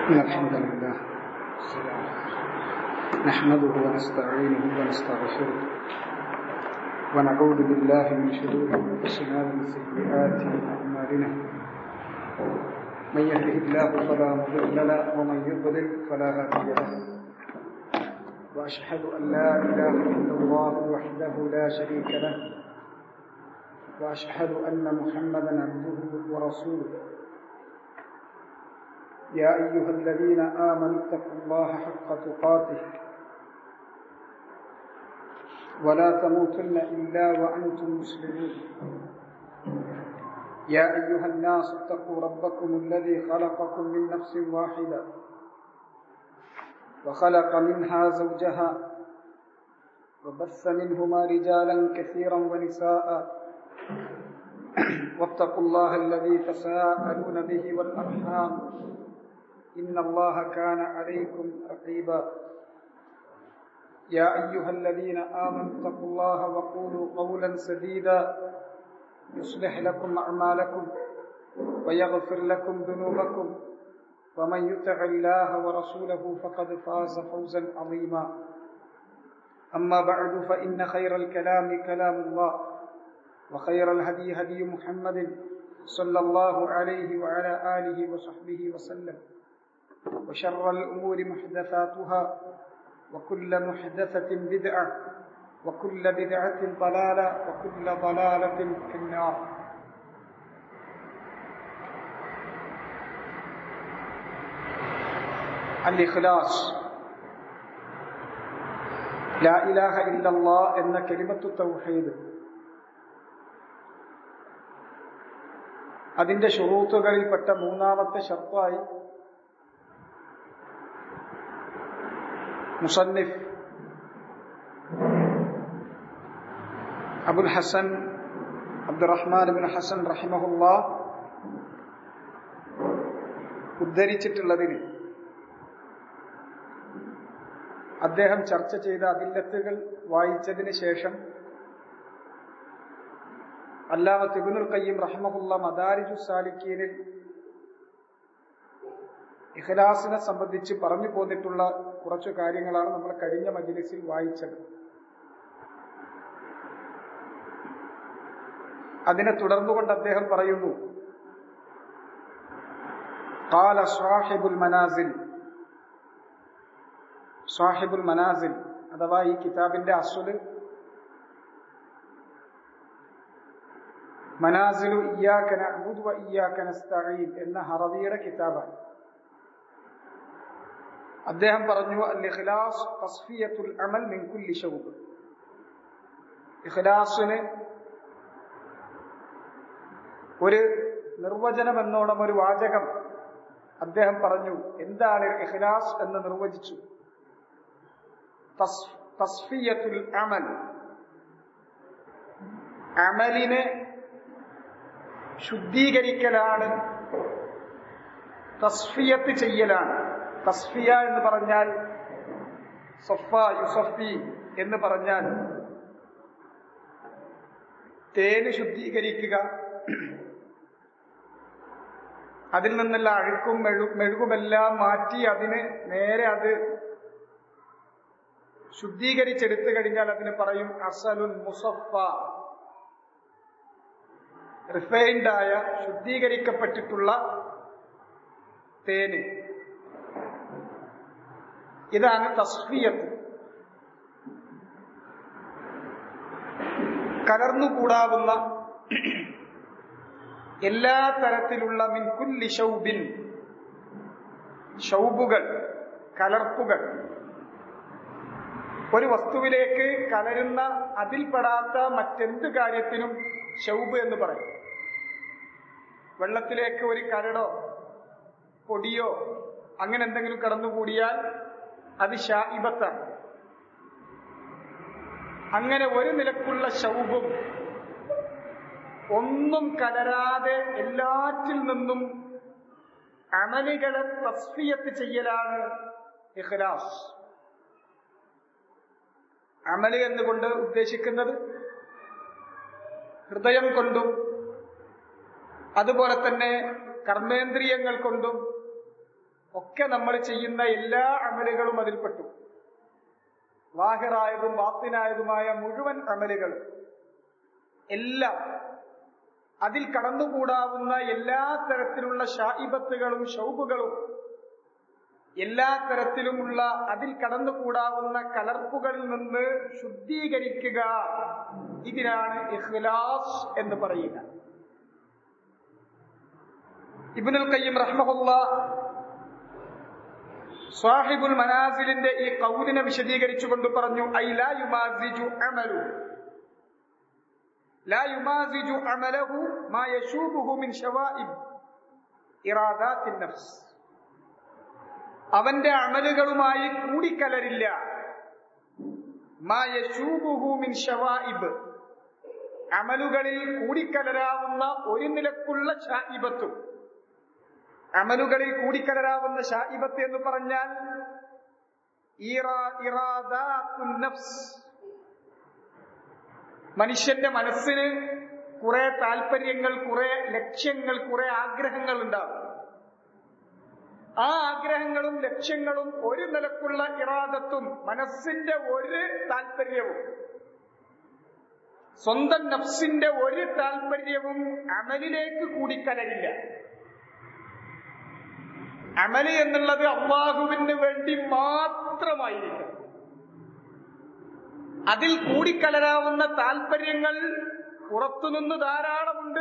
إن الحمد لله نحمده ونستعينه ونستغفره ونعوذ بالله من شرور أنفسنا ومن سيئات أعمالنا من يهده الله فلا مضل له ومن يضلل فلا هادي له وأشهد أن لا إله إلا الله وحده لا شريك له وأشهد أن محمدا عبده ورسوله يا أيها الذين آمنوا اتقوا الله حق تقاته ولا تموتن إلا وأنتم مسلمون يا أيها الناس اتقوا ربكم الذي خلقكم من نفس واحدة وخلق منها زوجها وبث منهما رجالا كثيرا ونساء واتقوا الله الذي تساءلون به والأرحام إن الله كان عليكم رقيبا يا أيها الذين آمنوا اتقوا الله وقولوا قولا سديدا يصلح لكم أعمالكم ويغفر لكم ذنوبكم ومن يطع الله ورسوله فقد فاز فوزا عظيما أما بعد فإن خير الكلام كلام الله وخير الهدي هدي محمد صلى الله عليه وعلى آله وصحبه وسلم وشر الأمور محدثاتها وكل محدثة بدعة وكل بدعة ضلالة وكل ضلالة في النار. الإخلاص لا إله إلا الله എന്ന കലിമത്തു തൗഹീദ് അതിന്റെ ശുറൂത്തുകളിൽപ്പെട്ട മൂന്നാമത്തെ ഷർത്തായി മുസന്നിഫ് അബുൽ ഹസൻ അബ്ദുറഹ്മാൻ ഇബ്നു ഹസൻ റഹിമഹുല്ലാഹ് ഉദ്ധരിച്ചിട്ടുള്ളതിന് അദ്ദേഹം ചർച്ച ചെയ്ത അദില്ലത്തുകൾ വായിച്ചതിന് ശേഷം അല്ലാമത്ത് ഇബ്നുൽ ഖയ്യിം റഹിമഹുല്ലാഹ് മദാരിജുസ് സാലിക്കീനിൽ ഇഖ്ലാസിനെ സംബന്ധിച്ച് പറഞ്ഞു പോന്നിട്ടുള്ള കുറച്ചു കാര്യങ്ങളാണ് നമ്മൾ കഴിഞ്ഞ മജ്ലിസിൽ വായിച്ചത്. അതിനെ തുടർന്നുകൊണ്ട് അദ്ദേഹം പറയുന്നു, ഖാല സാഹിബുൽ മനാസിൽ, സാഹിബുൽ മനാസിൽ അഥവാ ഈ കിതാബിന്റെ അസ്ല് മനാസിലു ഇയ്യാക നഅ്ബുദു വ ഇയ്യാക നസ്തഈൻ എന്ന ഹറവിയുടെ കിതാബാണ്. അദ്ദേഹം പറഞ്ഞു, അൽ ഇഖ്ലാസ് തസ്ഫിയത്തുൽ അമൽ മിൻ കുല്ലി ശൗബ്. ഇഖ്ലാസിന് ഒരു നിർവചനം എന്നോണം ഒരു വാചകം അദ്ദേഹം പറഞ്ഞു. എന്താണ് ഇഖ്ലാസ് എന്ന് നിർവചിച്ചു. തസ്ഫിയത്തുൽ അമൽ, അമലിനെ ശുദ്ധീകരിക്കലാണ്, തസ്ഫിയത്ത് ചെയ്യലാണ്. തസ്ഫിയ എന്ന് പറഞ്ഞാൽ സഫ യുസഫി എന്ന് പറഞ്ഞാൽ തേന് ശുദ്ധീകരിക്കുക, അതിൽ നിന്നുള്ള അഴുക്കും മെഴുകുമെല്ലാം മാറ്റി അതിന് നേരെ അത് ശുദ്ധീകരിച്ചെടുത്തു കഴിഞ്ഞാൽ അതിന് പറയും അസലുൻ മുസഫ, റിഫൈൻഡായ ശുദ്ധീകരിക്കപ്പെട്ടിട്ടുള്ള തേന്. ഇതാണ് തസ്ഫിയത്ത്. കലർന്നുകൂടാവുന്ന എല്ലാ തരത്തിലുള്ള മിൻ കുല്ലി ശൗബിൻ, ശൗബുകൾ, കലർപ്പുകൾ, ഒരു വസ്തുവിലേക്ക് കലരുന്ന അതിൽപ്പെടാത്ത മറ്റെന്ത് കാര്യത്തിനും ശൗബ് എന്ന് പറയും. വെള്ളത്തിലേക്ക് ഒരു കരടോ പൊടിയോ അങ്ങനെ എന്തെങ്കിലും കടന്നുകൂടിയാൽ അത് ശാഇബത്താണ്. അങ്ങനെ ഒരു നിലക്കുള്ള ശൗബും ഒന്നും കലരാതെ എല്ലാറ്റിൽ നിന്നും അമലുകളെ തസ്ഫിയത്ത് ചെയ്യലാണ് ഇഖ്ലാസ്. അമല് എന്നുകൊണ്ട് ഉദ്ദേശിക്കുന്നത് ഹൃദയം കൊണ്ടും അതുപോലെ തന്നെ കർമ്മേന്ദ്രിയങ്ങൾ കൊണ്ടും ഒക്കെ നമ്മൾ ചെയ്യുന്ന എല്ലാ അമലുകളും അതിൽപ്പെട്ടു. ലാഹിറായതും ബാത്തിനായതുമായ മുഴുവൻ അമലുകളും എല്ലാം, അതിൽ കടന്നുകൂടാവുന്ന എല്ലാ തരത്തിലുള്ള ഷായിബത്തുകളും ഷൗബുകളും, എല്ലാ തരത്തിലുമുള്ള അതിൽ കടന്നുകൂടാവുന്ന കലർപ്പുകളിൽ നിന്ന് ശുദ്ധീകരിക്കുക, ഇതിനാണ് ഇഖ്ലാസ് എന്ന് പറയുക. ഇബ്നുൽ ഖയ്യിം റഹ്മഹുല്ലാഹ് സാഹിബുൽ മനാസിലിന്റെ ഈ ഖൗലിനെ വിശദീകരിച്ചുകൊണ്ട് പറഞ്ഞു, ഐ ലാ യുമാസിജു അമലഹു മാ യശൂബുഹു മിൻ ശവാഇബ് ഇറാദാത്തിൻ നഫ്സ്. അവന്റെ അമലുകളുമായി കൂടിക്കലരില്ല. മാ യശൂബുഹു മിൻ ശവാഇബ്, അമലുകളിൽ കൂടിക്കലരാവുന്ന ഒരു നിലക്കുള്ള ഷായിബത്തും. അമലുകളിൽ കൂടിക്കലരാവുന്ന ഷായിബത്ത് എന്ന് പറഞ്ഞാൽ ഇറാദാത്തുൻ നഫ്സ്, മനുഷ്യന്റെ മനസ്സിന് കുറെ താല്പര്യങ്ങൾ, കുറെ ലക്ഷ്യങ്ങൾ, കുറെ ആഗ്രഹങ്ങൾ ഉണ്ടാകും. ആ ആഗ്രഹങ്ങളും ലക്ഷ്യങ്ങളും ഒരു നിലക്കുള്ള ഇറാദത്തും, മനസ്സിന്റെ ഒരു താല്പര്യവും, സ്വന്തം നഫ്സിന്റെ ഒരു താല്പര്യവും അമലിലേക്ക് കൂടിക്കലരില്ല. അമല് എന്നുള്ളത് അല്ലാഹുവിന് വേണ്ടി മാത്രമായിരിക്കും. അതിൽ കൂടിക്കലരാവുന്ന താല്പര്യങ്ങൾ പുറത്തുനിന്ന് ധാരാളമുണ്ട്,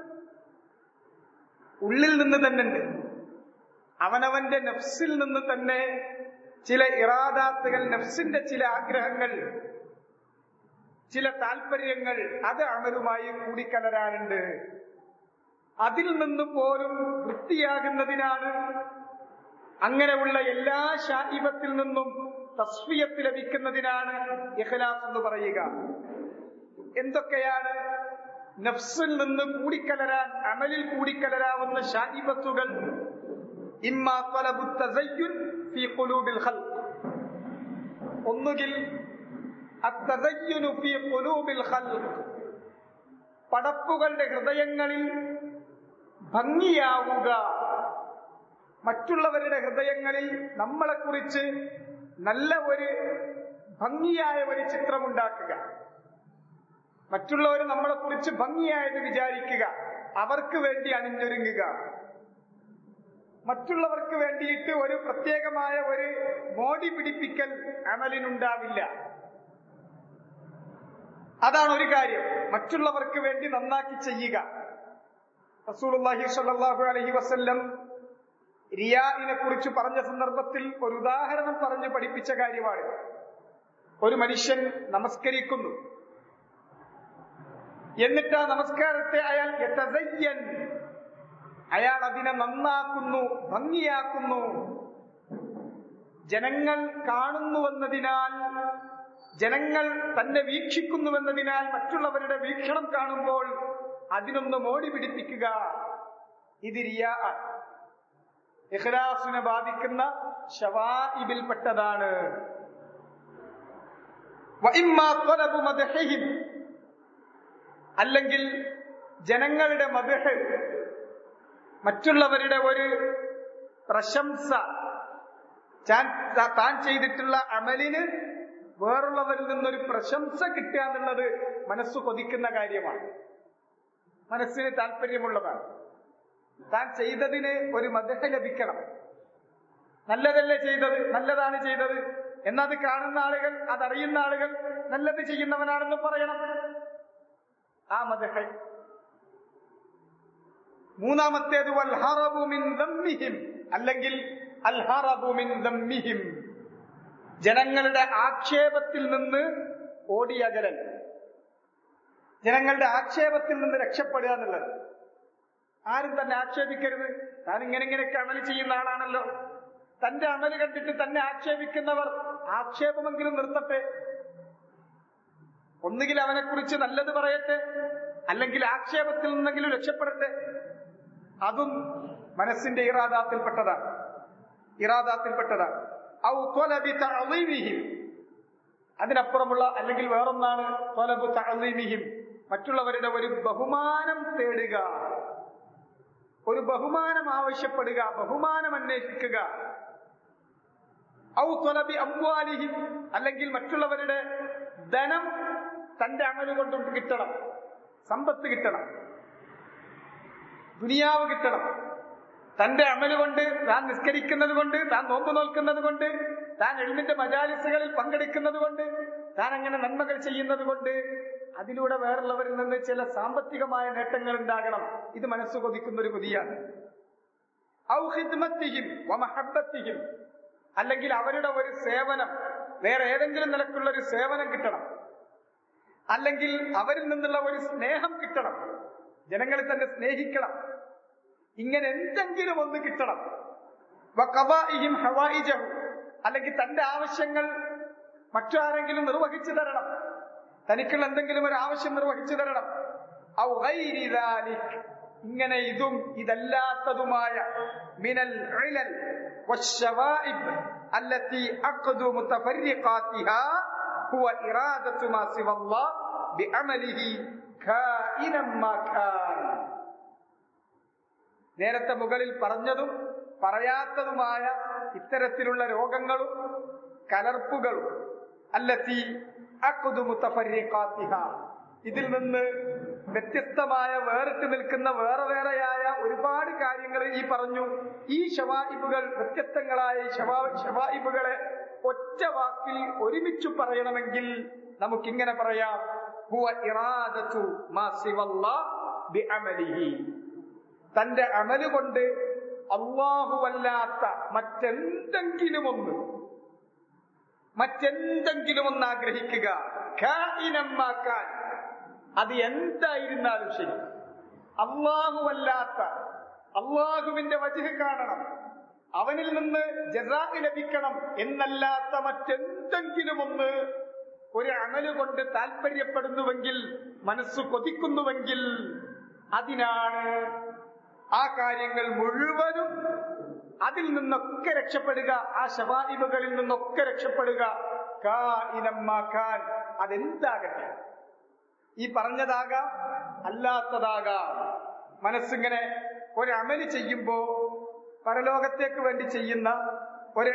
ഉള്ളിൽ നിന്ന് തന്നെ ഉണ്ട്. അവനവന്റെ നഫ്സിൽ നിന്ന് തന്നെ ചില ഇറാദാത്തുകൾ, നഫ്സിന്റെ ചില ആഗ്രഹങ്ങൾ, ചില താല്പര്യങ്ങൾ, അത് അമലുമായി കൂടിക്കലരാനുണ്ട്. അതിൽ നിന്ന് പോലും വൃത്തിയാകുന്നതിനാണ് അങ്ങനെയുള്ള എല്ലാ ഷായിബത്തിൽ നിന്നും തസ്ഫിയത്ത് ലഭിക്കുന്നതിനാണ് ഇഖ്ലാസ് എന്ന് പറയുക. എന്തൊക്കെയാണ് നഫ്സിൽ നിന്ന് കൂടിക്കലരാൻ, അമലിൽ കൂടിക്കലരാവുന്ന ഷായിബത്തുകൾ? ഇമ്മാ ത്വലബു തസയ്യുൻ ഫീ ഖുലൂബിൽ ഖൽഖ്, ഒന്നുകിൽ അത്തസയ്യുനു ഫീ ഖുലൂബിൽ ഖൽഖ്, പടപ്പുകളുടെ ഹൃദയങ്ങളിൽ ഭംഗിയാവുക, മറ്റുള്ളവരുടെ ഹൃദയങ്ങളിൽ നമ്മളെക്കുറിച്ച് നല്ല ഒരു ഭംഗിയായ ഒരു ചിത്രമുണ്ടാക്കുക, മറ്റുള്ളവർ നമ്മളെക്കുറിച്ച് ഭംഗിയായത് വിചാരിക്കുക, അവർക്ക് വേണ്ടി അണിഞ്ഞൊരുങ്ങുക, മറ്റുള്ളവർക്ക് വേണ്ടിയിട്ട് ഒരു പ്രത്യേകമായ ഒരു മോടി പിടിപ്പിക്കൽ അമലിനുണ്ടാവില്ല. അതാണ് ഒരു കാര്യം, മറ്റുള്ളവർക്ക് വേണ്ടി നന്നാക്കി ചെയ്യുക. റസൂലുള്ളാഹി സ്വല്ലല്ലാഹു അലൈഹി വസല്ലം റിയാഇനെ കുറിച്ച് പറഞ്ഞ സന്ദർഭത്തിൽ ഒരു ഉദാഹരണം പറഞ്ഞ് പഠിപ്പിച്ച കാര്യമാണ്. ഒരു മനുഷ്യൻ നമസ്കരിക്കുന്നു, എന്നിട്ട് ആ നമസ്കാരത്തെ അയാൾ യതസയ്യൻ, അയാൾ അതിനെ നന്നാക്കുന്നു, ഭംഗിയാക്കുന്നു. ജനങ്ങൾ കാണുന്നുവെന്നതിനാൽ, ജനങ്ങൾ തന്നെ വീക്ഷിക്കുന്നുവെന്നതിനാൽ, മറ്റുള്ളവരുടെ വീക്ഷണം കാണുമ്പോൾ അതിനൊന്ന് മോടി പിടിപ്പിക്കുക, ഇത് റിയാ, ഇഖ്ലാസിനെ ബാധിക്കുന്ന ശവാഇബിൽപ്പെട്ടതാണ്. വഇമ്മാ ത്വലബു മദ്ഹിഹിം, അല്ലെങ്കിൽ ജനങ്ങളുടെ മദ്ഹ്, മറ്റുള്ളവരുടെ ഒരു പ്രശംസ, താൻ ചെയ്തിട്ടുള്ള അമലിന് വേറുള്ളവരിൽ നിന്നൊരു പ്രശംസ കിട്ടുക എന്നുള്ളത് മനസ്സ് കൊതിക്കുന്ന കാര്യമാണ്, മനസ്സിന് താല്പര്യമുള്ളതാണ്. താൻ ചെയ്തതിന് ഒരു മദ്ഹ് ലഭിക്കണം. നല്ലതല്ലേ ചെയ്തത്, നല്ലതാണ് ചെയ്തത് എന്നത് കാണുന്ന ആളുകൾ, അതറിയുന്ന ആളുകൾ നല്ലത് ചെയ്യുന്നവനാണെന്ന് പറയണം, ആ മദ്ഹ്. മൂന്നാമത്തേത് വൽ ഹറബു മിൻ ദമ്മിഹിം, അല്ലെങ്കിൽ അൽ ഹറബു മിൻ ദമ്മിഹിം, ജനങ്ങളുടെ ആക്ഷേപത്തിൽ നിന്ന് ഓടിയകലൽ, ജനങ്ങളുടെ ആക്ഷേപത്തിൽ നിന്ന് രക്ഷപ്പെടുക എന്നുള്ളത്. ആരും തന്നെ ആക്ഷേപിക്കരുത്, താൻ ഇങ്ങനെയൊക്കെ അമല് ചെയ്യുന്ന ആളാണല്ലോ. തന്റെ അമല് കണ്ടിട്ട് തന്നെ ആക്ഷേപിക്കുന്നവർ ആക്ഷേപമെങ്കിലും നിർത്തട്ടെ. ഒന്നുകിൽ അവനെക്കുറിച്ച് നല്ലത് പറയട്ടെ, അല്ലെങ്കിൽ ആക്ഷേപത്തിൽ നിന്നെങ്കിലും രക്ഷപ്പെടട്ടെ. അതും മനസ്സിന്റെ ഇറാദാത്തിൽപ്പെട്ടതാണ്. ഔ ത്വലബി തഅളീമിഹിം, അതിനപ്പുറമുള്ള അല്ലെങ്കിൽ വേറൊന്നാണ് ത്വലബു തഅളീമിഹിം, മറ്റുള്ളവരുടെ ഒരു ബഹുമാനം തേടുക, ഒരു ബഹുമാനം ആവശ്യപ്പെടുക, ബഹുമാനം അന്വേഷിക്കുക. ഔ ത്വലബി അംവാലിഹിം, അല്ലെങ്കിൽ മറ്റുള്ളവരുടെ ധനം തന്റെ അമല് കൊണ്ട് കിട്ടണം, സമ്പത്ത് കിട്ടണം, ദുനിയാവ് കിട്ടണം. തന്റെ അമല് കൊണ്ട്, താൻ നിസ്കരിക്കുന്നത് കൊണ്ട്, താൻ നോമ്പ് നോൽക്കുന്നത് കൊണ്ട്, താൻ എൽമിന്റെ മജാലിസുകളിൽ പങ്കെടുക്കുന്നത് കൊണ്ട്, താൻ അങ്ങനെ നന്മകൾ ചെയ്യുന്നത് കൊണ്ട് അതിലൂടെ വേറുള്ളവരിൽ നിന്ന് ചില സാമ്പത്തികമായ നേട്ടങ്ങൾ ഉണ്ടാകണം. ഇത് മനസ്സ് കൊതിക്കുന്ന ഒരു കൊതിയാണ്. ഔ ഖിദ്മത്തിഹിം വമഹബ്ബത്തിഹിം, അല്ലെങ്കിൽ അവരുടെ ഒരു സേവനം, വേറെ ഏതെങ്കിലും നിലക്കുള്ള ഒരു സേവനം കിട്ടണം, അല്ലെങ്കിൽ അവരിൽ നിന്നുള്ള ഒരു സ്നേഹം കിട്ടണം, ജനങ്ങൾ തന്നെ സ്നേഹിക്കണം, ഇങ്ങനെ എന്തെങ്കിലും ഒന്ന് കിട്ടണം. വഖദാഇഹിം ഹവായിജഹു, അല്ലെങ്കിൽ തന്റെ ആവശ്യങ്ങൾ മറ്റാരെങ്കിലും നിർവഹിച്ചു തരണം, തനിക്കുള്ള എന്തെങ്കിലും ഒരു ആവശ്യം നിർവഹിച്ചു തരണം. ഔ ഗൈരി ദാലിക്, ഇങ്ങനെ ഇതും ഇതല്ലാത്തതുമായ മിനൽ ഇലൽ വശവാഇബ് അല്ലതി അഖദു മുതഫരിഖാതിഹാ ഹുവ ഇറാദതു മാ സിവല്ലാഹ് ബിഅമലിഹി കാഇനം മാ കാൻ. നേരത്തെ മുകളിൽ പറഞ്ഞതും പറയാത്തതുമായ ഇത്തരത്തിലുള്ള രോഗങ്ങളും കലർപ്പുകളും അല്ലത്തി അഖദു മുതഫരിഖാതിഹാ, ഇതിൽ നിന്ന് വ്യത്യസ്തമായ വേറിട്ട് നിൽക്കുന്ന വേറെ വേറെയായ ഒരുപാട് കാര്യങ്ങൾ ഈ പറഞ്ഞു. ഈ ശവായിബുകൾ, വ്യത്യസ്തങ്ങളായ ശവായിബുകളെ ഒറ്റ വാക്കിൽ ഒരുമിച്ചു പറയണമെങ്കിൽ നമുക്കിങ്ങനെ പറയാം: ഹുവ ഇറാദതു മാ സിവല്ലാഹ് ബിഅമലിഹി, തന്റെ അമല് കൊണ്ട് അല്ലാഹുവല്ലാത്ത മറ്റെന്തെങ്കിലും ഒന്ന് ആഗ്രഹിക്കുക. കാഇനം മാ കാൻ, അത് എന്തായിരുന്നാലും ശരി, അല്ലാഹുവല്ലാത്ത, അല്ലാഹുവിന്റെ വജ്ഹ് കാണണം, അവനിൽ നിന്ന് ജസാ ലഭിക്കണം എന്നല്ലാത്ത മറ്റെന്തെങ്കിലും ഒന്ന് ഒരു അമല് കൊണ്ട് താല്പര്യപ്പെടുന്നുവെങ്കിൽ, മനസ്സ് കൊതിക്കുന്നുവെങ്കിൽ, അതിനാണ് ആ കാര്യങ്ങൾ മുഴുവനും, അതിൽ നിന്നൊക്കെ രക്ഷപ്പെടുക, ആ ശവായിബുകളിൽ നിന്നൊക്കെ രക്ഷപ്പെടുക. കാഇനം മാ കാൻ, അതെന്താകട്ടെ, ഈ പറഞ്ഞതാകാം, അല്ലാത്തതാകാം. മനസ്സിങ്ങനെ ഒരു അമല് ചെയ്യുമ്പോ, പരലോകത്തേക്ക് വേണ്ടി ചെയ്യുന്ന ഒരു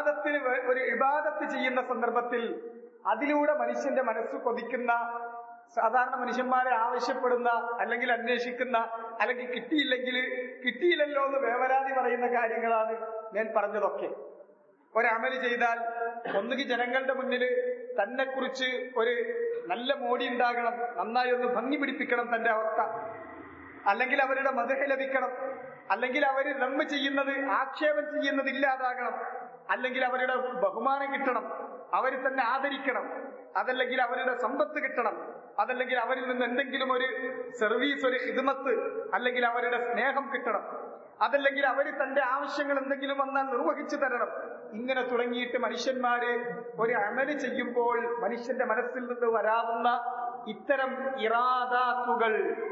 ഇബാദത്ത് ചെയ്യുന്ന സന്ദർഭത്തിൽ അതിലൂടെ മനുഷ്യന്റെ മനസ്സ് കൊതിക്കുന്ന, സാധാരണ മനുഷ്യന്മാരെ ആവശ്യപ്പെടുന്ന, അല്ലെങ്കിൽ അന്വേഷിക്കുന്ന, അല്ലെങ്കിൽ കിട്ടിയില്ലല്ലോ എന്ന് വേവലാതി പറയുന്ന കാര്യങ്ങളാണ് ഞാൻ പറഞ്ഞതൊക്കെ. ഒരമല് ചെയ്താൽ ഒന്നുകിൽ ജനങ്ങളുടെ മുന്നിൽ തന്നെ കുറിച്ച് ഒരു നല്ല മോടി ഉണ്ടാകണം, നന്നായി ഒന്ന് ഭംഗി പിടിപ്പിക്കണം തന്റെ അവസ്ഥ, അല്ലെങ്കിൽ അവരുടെ മദ്ഹ് ലഭിക്കണം, അല്ലെങ്കിൽ അവർ നമ്മ ചെയ്യുന്നത്, ആക്ഷേപം ചെയ്യുന്നത് ഇല്ലാതാകണം, അല്ലെങ്കിൽ അവരുടെ ബഹുമാനം കിട്ടണം, അവർ തന്നെ ആദരിക്കണം, അതല്ലെങ്കിൽ അവരുടെ സമ്പത്ത് കിട്ടണം, അതല്ലെങ്കിൽ അവരിൽ നിന്ന് എന്തെങ്കിലും ഒരു സർവീസ്, ഒരു ഖിദ്മത്ത്, അല്ലെങ്കിൽ അവരുടെ സ്നേഹം കിട്ടണം, അതല്ലെങ്കിൽ അവർ തന്റെ ആവശ്യങ്ങൾ എന്തെങ്കിലും വന്നാൽ നിർവഹിച്ചു തരണം. ഇങ്ങനെ തുടങ്ങിയിട്ട് മനുഷ്യന്മാര് ഒരു അമല് ചെയ്യുമ്പോൾ മനുഷ്യന്റെ മനസ്സിൽ നിന്ന് വരാവുന്ന ഇത്തരം ഇറാദാത്തുകൾ,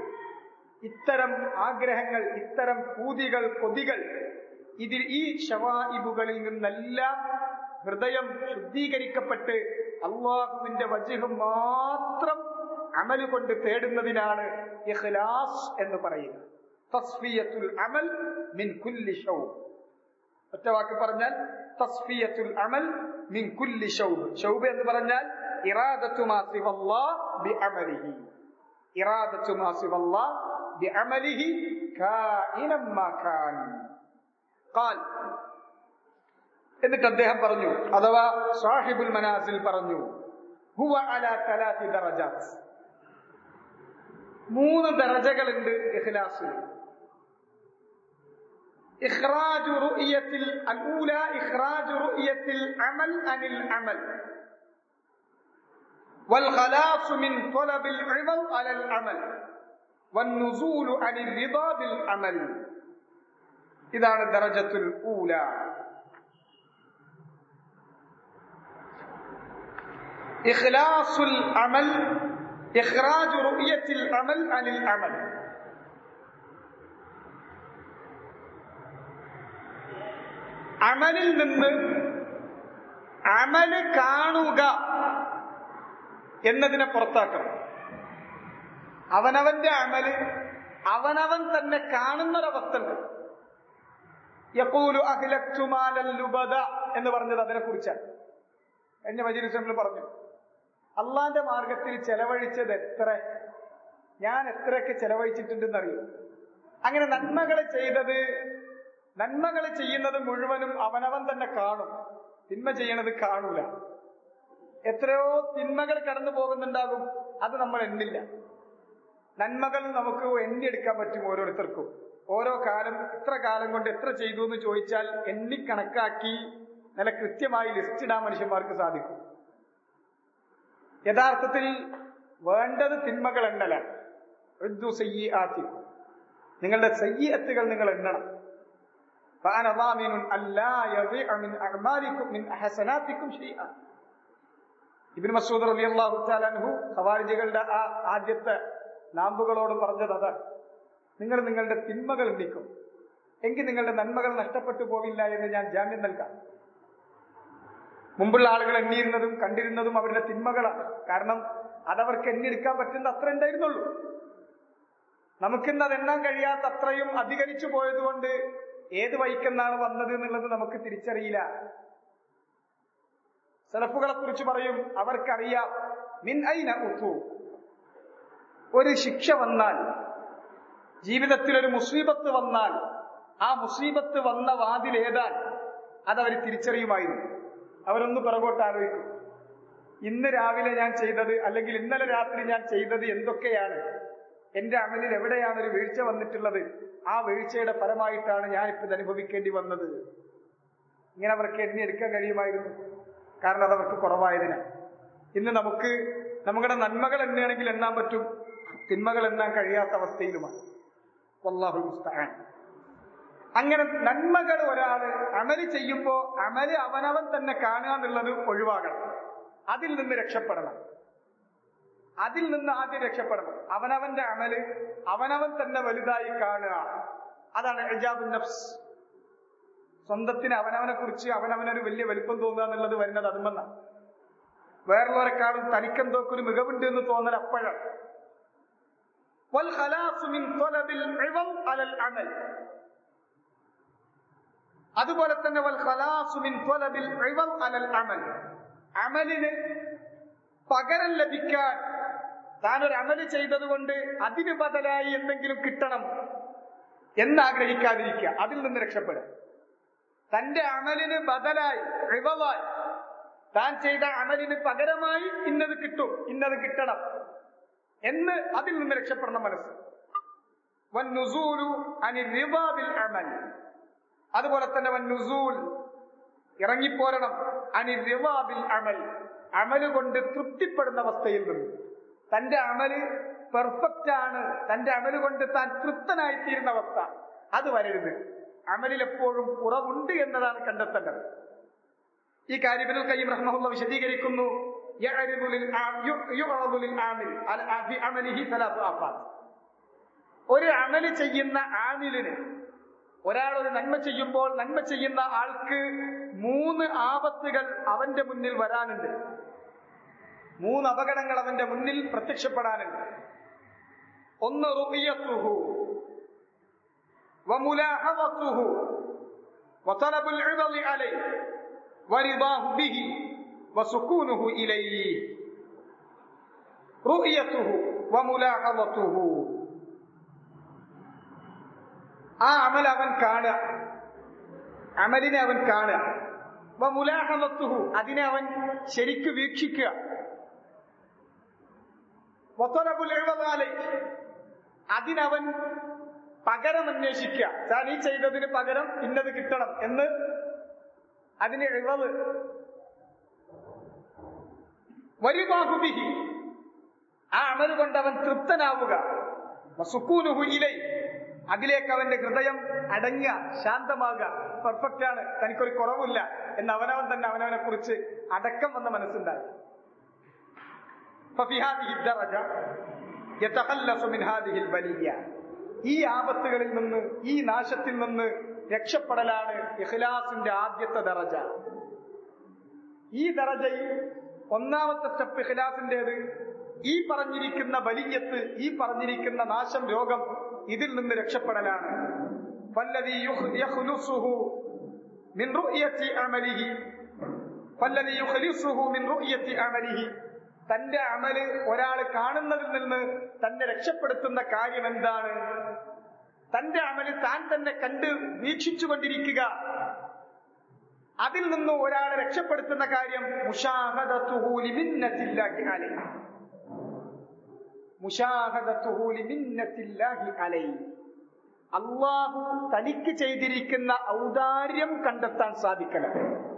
ഇത്തരം ആഗ്രഹങ്ങൾ, ഇത്തരം പൂതികൾ, കൊതികൾ, ഇതിൽ ഈ ശവായിബുകളിൽ നിന്നെല്ലാം ഹൃദയം ശുദ്ധീകരിക്കപ്പെട്ട് അല്ലാഹുവിന്റെ വജ്ഹ് മാത്രം അമല് കൊണ്ട് തേടുന്നതിനാണ് ഇഖ്ലാസ് എന്ന് പറയുന്നത്. തസ്ഫിയത്തുൽ അമൽ മിൻ കുല്ലി ശൗബ്, ഒറ്റ വാക്ക് പറഞ്ഞാൽ തസ്ഫിയത്തുൽ അമൽ മിൻ കുല്ലി ശൗബ്. ശൗബ് എന്ന് പറഞ്ഞാൽ ഇറാദത്തു മാ സിവല്ലാഹ് ബിഅമലിഹി, ഇറാദത്തു മാ സിവല്ലാഹ് ബിഅമലിഹി കാഇനം മാ കാൻ. ഖാൽ, എന്നിട്ട് അദ്ദേഹം പറഞ്ഞു, അഥവാ സാഹിബുൽ മനാസിൽ പറഞ്ഞു, ഹുവ അലാ തലാത്തി ദറജാത്ത്, 3 ദറജകളുണ്ട് ഇഖ്ലാസിൽ. ഇഖ്റാജു റുഅയത്തിൽ അൽഊല, ഇഖ്റാജു റുഅയത്തിൽ അമൽ അനിൽ അമൽ, വൽ ഖലാസ് മിൻ ത്വലബിൽ ഇവൽ അലൽ അമൽ, വന്നുസൂലു അനിൽ റിദാ ബിൽ അമൽ. ഇതാണ് ദറജത്തുൽ ഊല. ഇഖ്ലാസുൽ അമൽ, ഇഖ്റാജു റുഅയത്തിൽ അമൽ അനിൽ അമൽ. അമലിൽ നിന്ന് അമല് കാണുക എന്നതിനെ പുറത്താക്കണം. അവനവന്റെ അമല് അവനവൻ തന്നെ കാണുന്നൊരവസ്ഥ ഉണ്ട്. യഖൂലു അഹ്ലക്തു മാലൻ ലുബദ എന്ന് പറഞ്ഞത് അതിനെ കുറിച്ചാണ്. കഴിഞ്ഞ മജ്‌ലിസിൽ നമ്മൾ പറഞ്ഞു, അള്ളാന്റെ മാർഗത്തിൽ ചെലവഴിച്ചത് എത്ര, ഞാൻ എത്രയൊക്കെ ചെലവഴിച്ചിട്ടുണ്ടെന്നറിയോ? അങ്ങനെ നന്മകൾ ചെയ്യുന്നത് മുഴുവനും അവനവൻ തന്നെ കാണും, തിന്മ ചെയ്യണത് കാണൂല. എത്രയോ തിന്മകൾ കടന്നു പോകുന്നുണ്ടാകും, അത് നമ്മൾ എണ്ണില്ല. നന്മകൾ നമുക്ക് എണ്ണിയെടുക്കാൻ പറ്റും ഓരോരുത്തർക്കും. ഓരോ കാലം ഇത്ര കാലം കൊണ്ട് എത്ര ചെയ്തു എന്ന് ചോദിച്ചാൽ എണ്ണി കണക്കാക്കി നല്ല കൃത്യമായി ലിസ്റ്റ് ഇടാൻ മനുഷ്യന്മാർക്ക് സാധിക്കും. യഥാർത്ഥത്തിൽ വേണ്ടത് തിന്മകൾ എണ്ണലാണ്. നിങ്ങളുടെ സയ്യിഅത്തുകൾ നിങ്ങൾ എണ്ണണം. ഇബ്നു മസ്ഊദ് റളിയല്ലാഹു തആല അൻഹു ഖവാരിജികളുടെ ആ ആദ്യത്തെ നാമ്പുകളോട് പറഞ്ഞത് അതാണ്. നിങ്ങൾ നിങ്ങളുടെ തിന്മകൾ എണ്ണിക്കും, എങ്കിൽ നിങ്ങളുടെ നന്മകൾ നഷ്ടപ്പെട്ടു പോവില്ല എന്ന് ഞാൻ ജാമ്യം നൽകാം. മുമ്പുള്ള ആളുകൾ എണ്ണിയിരുന്നതും കണ്ടിരുന്നതും അവരുടെ തിന്മകളാണ്. കാരണം അതവർക്ക് എണ്ണിയെടുക്കാൻ പറ്റുന്ന അത്ര ഉണ്ടായിരുന്നുള്ളൂ. നമുക്കിന്ന് അത് എണ്ണാൻ കഴിയാത്ത അത്രയും അധികരിച്ചു പോയതുകൊണ്ട് ഏത് വഴിക്കെന്നാണ് വന്നത് എന്നുള്ളത് നമുക്ക് തിരിച്ചറിയില്ല. സലഫുകളെ കുറിച്ച് പറയും, അവർക്കറിയാം മിൻ ഐന ഉതു. ഒരു ശിക്ഷ വന്നാൽ, ജീവിതത്തിൽ ഒരു മുസീബത്ത് വന്നാൽ, ആ മുസീബത്ത് വന്ന വാതിൽ ഏതാൻ അതവർ തിരിച്ചറിയുമായിരുന്നു. അവരൊന്ന് പിറകോട്ട് ആലോചിക്കും, ഇന്ന് രാവിലെ ഞാൻ ചെയ്തത് അല്ലെങ്കിൽ ഇന്നലെ രാത്രി ഞാൻ ചെയ്തത് എന്തൊക്കെയാണ്, എന്റെ അമലിൽ എവിടെയാണ് ഒരു വീഴ്ച വന്നിട്ടുള്ളത്, ആ വീഴ്ചയുടെ ഫലമായിട്ടാണ് ഞാനിപ്പോൾ ഇത് അനുഭവിക്കേണ്ടി വന്നത്. ഇങ്ങനെ അവർക്ക് എണ്ണിയെടുക്കാൻ കഴിയുമായിരുന്നു. കാരണം അതവർക്ക് കുറവായതിനാൽ. ഇന്ന് നമുക്ക് നമ്മുടെ നന്മകൾ എണ്ണുകയാണെങ്കിൽ എണ്ണാൻ പറ്റും, തിന്മകൾ എണ്ണാൻ കഴിയാത്ത അവസ്ഥയിലുമാണ്. വല്ലാഹുൽ മുസ്തആൻ. അങ്ങനെ നന്മകൾ ഒരാള് അമല് ചെയ്യുമ്പോ അമല് അവനവൻ തന്നെ കാണുക എന്നുള്ളത് ഒഴിവാകണം. അതിൽ നിന്ന് രക്ഷപ്പെടണം. ആദ്യം രക്ഷപ്പെടണം. അവനവന്റെ അമല് അവനവൻ തന്നെ വലുതായി കാണുക, അതാണ് ഇജാബുൻ നഫ്സ്. സ്വന്തത്തിന് അവനവനെ കുറിച്ച് അവനവനൊരു വലിയ വലിപ്പം തോന്നുക എന്നുള്ളത് വരുന്നത് അതുമെന്നാണ്. വേറുള്ളവരെക്കാളും തനിക്കെന്തോക്കെ ഒരു മികവുണ്ട് എന്ന് തോന്നൽ അപ്പോഴാണ്. അതുപോലെ തന്നെ അമലിന് പകരം ലഭിക്കാൻ, താൻ ഒരു അമല് ചെയ്തതുകൊണ്ട് അതിന് ബദലായി എന്തെങ്കിലും കിട്ടണം എന്നാഗ്രഹിക്കാതിരിക്കുക, അതിൽ നിന്ന് രക്ഷപ്പെടുക. തന്റെ അമലിന് ബദലായി ഇവവായി, താൻ ചെയ്ത അമലിന് പകരമായി ഇന്നത് കിട്ടും, ഇന്നത് കിട്ടണം എന്ന് അതിൽ നിന്ന് രക്ഷപ്പെടണം മനസ്സ്. വന്നുസൂലു അനിർ റിദാ ബിൽ അമൽ. അതുപോലെ തന്നെ വന്നുസൂൽ, ഇറങ്ങിപ്പോരണം, അനിർ റിദാ ബിൽ അമൽ, അമല് കൊണ്ട് തൃപ്തിപ്പെടുന്ന അവസ്ഥയിൽ നിന്ന്. തന്റെ അമല് പെർഫെക്റ്റ് ആണ്, തന്റെ അമല് കൊണ്ട് താൻ തൃപ്തനായിത്തീരുന്ന അവസ്ഥ അത് വരരുത്. അമലിൽ എപ്പോഴും കുറവുണ്ട് എന്നതാണ് കണ്ടെത്തേണ്ടത്. ഈ കാര്യം ഇബ്നുൽ ഖയ്യിം റഹ്മഹുല്ലാഹ് വിശദീകരിക്കുന്നു. ഒരു അമല് ചെയ്യുന്ന ആമിലിന്, ഒരാൾ ഒരു നന്മ ചെയ്യുമ്പോൾ നന്മ ചെയ്യുന്ന ആൾക്ക് 3 ആപത്തുകൾ അവന്റെ മുന്നിൽ വരാനുണ്ട്. 3 അപകടങ്ങൾ അവന്റെ മുന്നിൽ പ്രത്യക്ഷപ്പെടാനുണ്ട്. ഒന്ന് റുഇയത്തുഹു വമുലാഹദത്തുഹു വതലബുൽ ഇദളി അലൈഹി വറിദാഹു ബിഹി വസുകൂനുഹു ഇലൈഹി. റുഇയത്തുഹു വമുലാഹദത്തുഹു, ആ അമൽ അവൻ കാണുക, അമലിനെ അവൻ കാണുക. വമുലാഹദത്തുഹു, അതിനെ അവൻ ശരിക്ക് വീക്ഷിക്കുക. വതലബുൽ ഇദളി അലൈഹി, അതിനവൻ പകരം അന്വേഷിക്കുക. താൻ ഈ ചെയ്തതിന് പകരം ഇന്നത് കിട്ടണം എന്ന് അതിന് ഇളവ്. വരിദാഹു ബിഹി, ആ അമൽ കൊണ്ട് അവൻ തൃപ്തനാവുക. വസുകൂനുഹു ഇലൈഹി, അതിലേക്ക് അവന്റെ ഹൃദയം അടങ്ങുക, ശാന്തമാകുക. പെർഫെക്റ്റ് ആണ്, തനിക്കൊരു കുറവില്ല എന്ന് അവനവൻ തന്നെ അവനവനെ കുറിച്ച് അടക്കം വന്ന മനസ്സുണ്ടായി. ഈ ആപത്തുകളിൽ നിന്ന്, ഈ നാശത്തിൽ നിന്ന് രക്ഷപ്പെടലാണ് ഇഖ്ലാസിന്റെ ആദ്യത്തെ ദറജ. ഈ ദറജയിൽ ഒന്നാമത്തെ സ്റ്റെപ്പ് ഇഖ്ലാസിന്റേത്. ഈ പറഞ്ഞിരിക്കുന്ന ബലിയത്ത്, ഈ പറഞ്ഞിരിക്കുന്ന നാശം, രോഗം, ഇതിൽ നിന്ന് രക്ഷപ്പെടലാണ്. വല്ലദീ യഖ്ലുസുഹു മിൻ റുഅ്യതി അമലിഹി ഫല്ലദി യുഖ്ലിസുഹു മിൻ റുഅ്യതി അമലിഹി. തന്റെ അമല് ഒരാൾ കാണുന്നതിൽ നിന്ന് തന്നെ രക്ഷപ്പെടുത്തുന്ന കാര്യം എന്താണ്? തന്റെ അമല് താൻ തന്നെ കണ്ട് വീക്ഷിച്ചുകൊണ്ടിരിക്കുക. അതിൽ നിന്ന് ഒരാളെ രക്ഷപ്പെടുത്തുന്ന കാര്യം മുശാഹദതുഹു ലിമിന്നത്തില്ലാഹി അലൈഹി. മുശാഹദതുഹു ലിമിന്നത്തില്ലാഹി അലൈഹി. അല്ലാഹു തനിക്ക് ചെയ്തിരിക്കുന്ന ഔദാര്യം കണ്ടെത്താൻ സാധിക്കണം.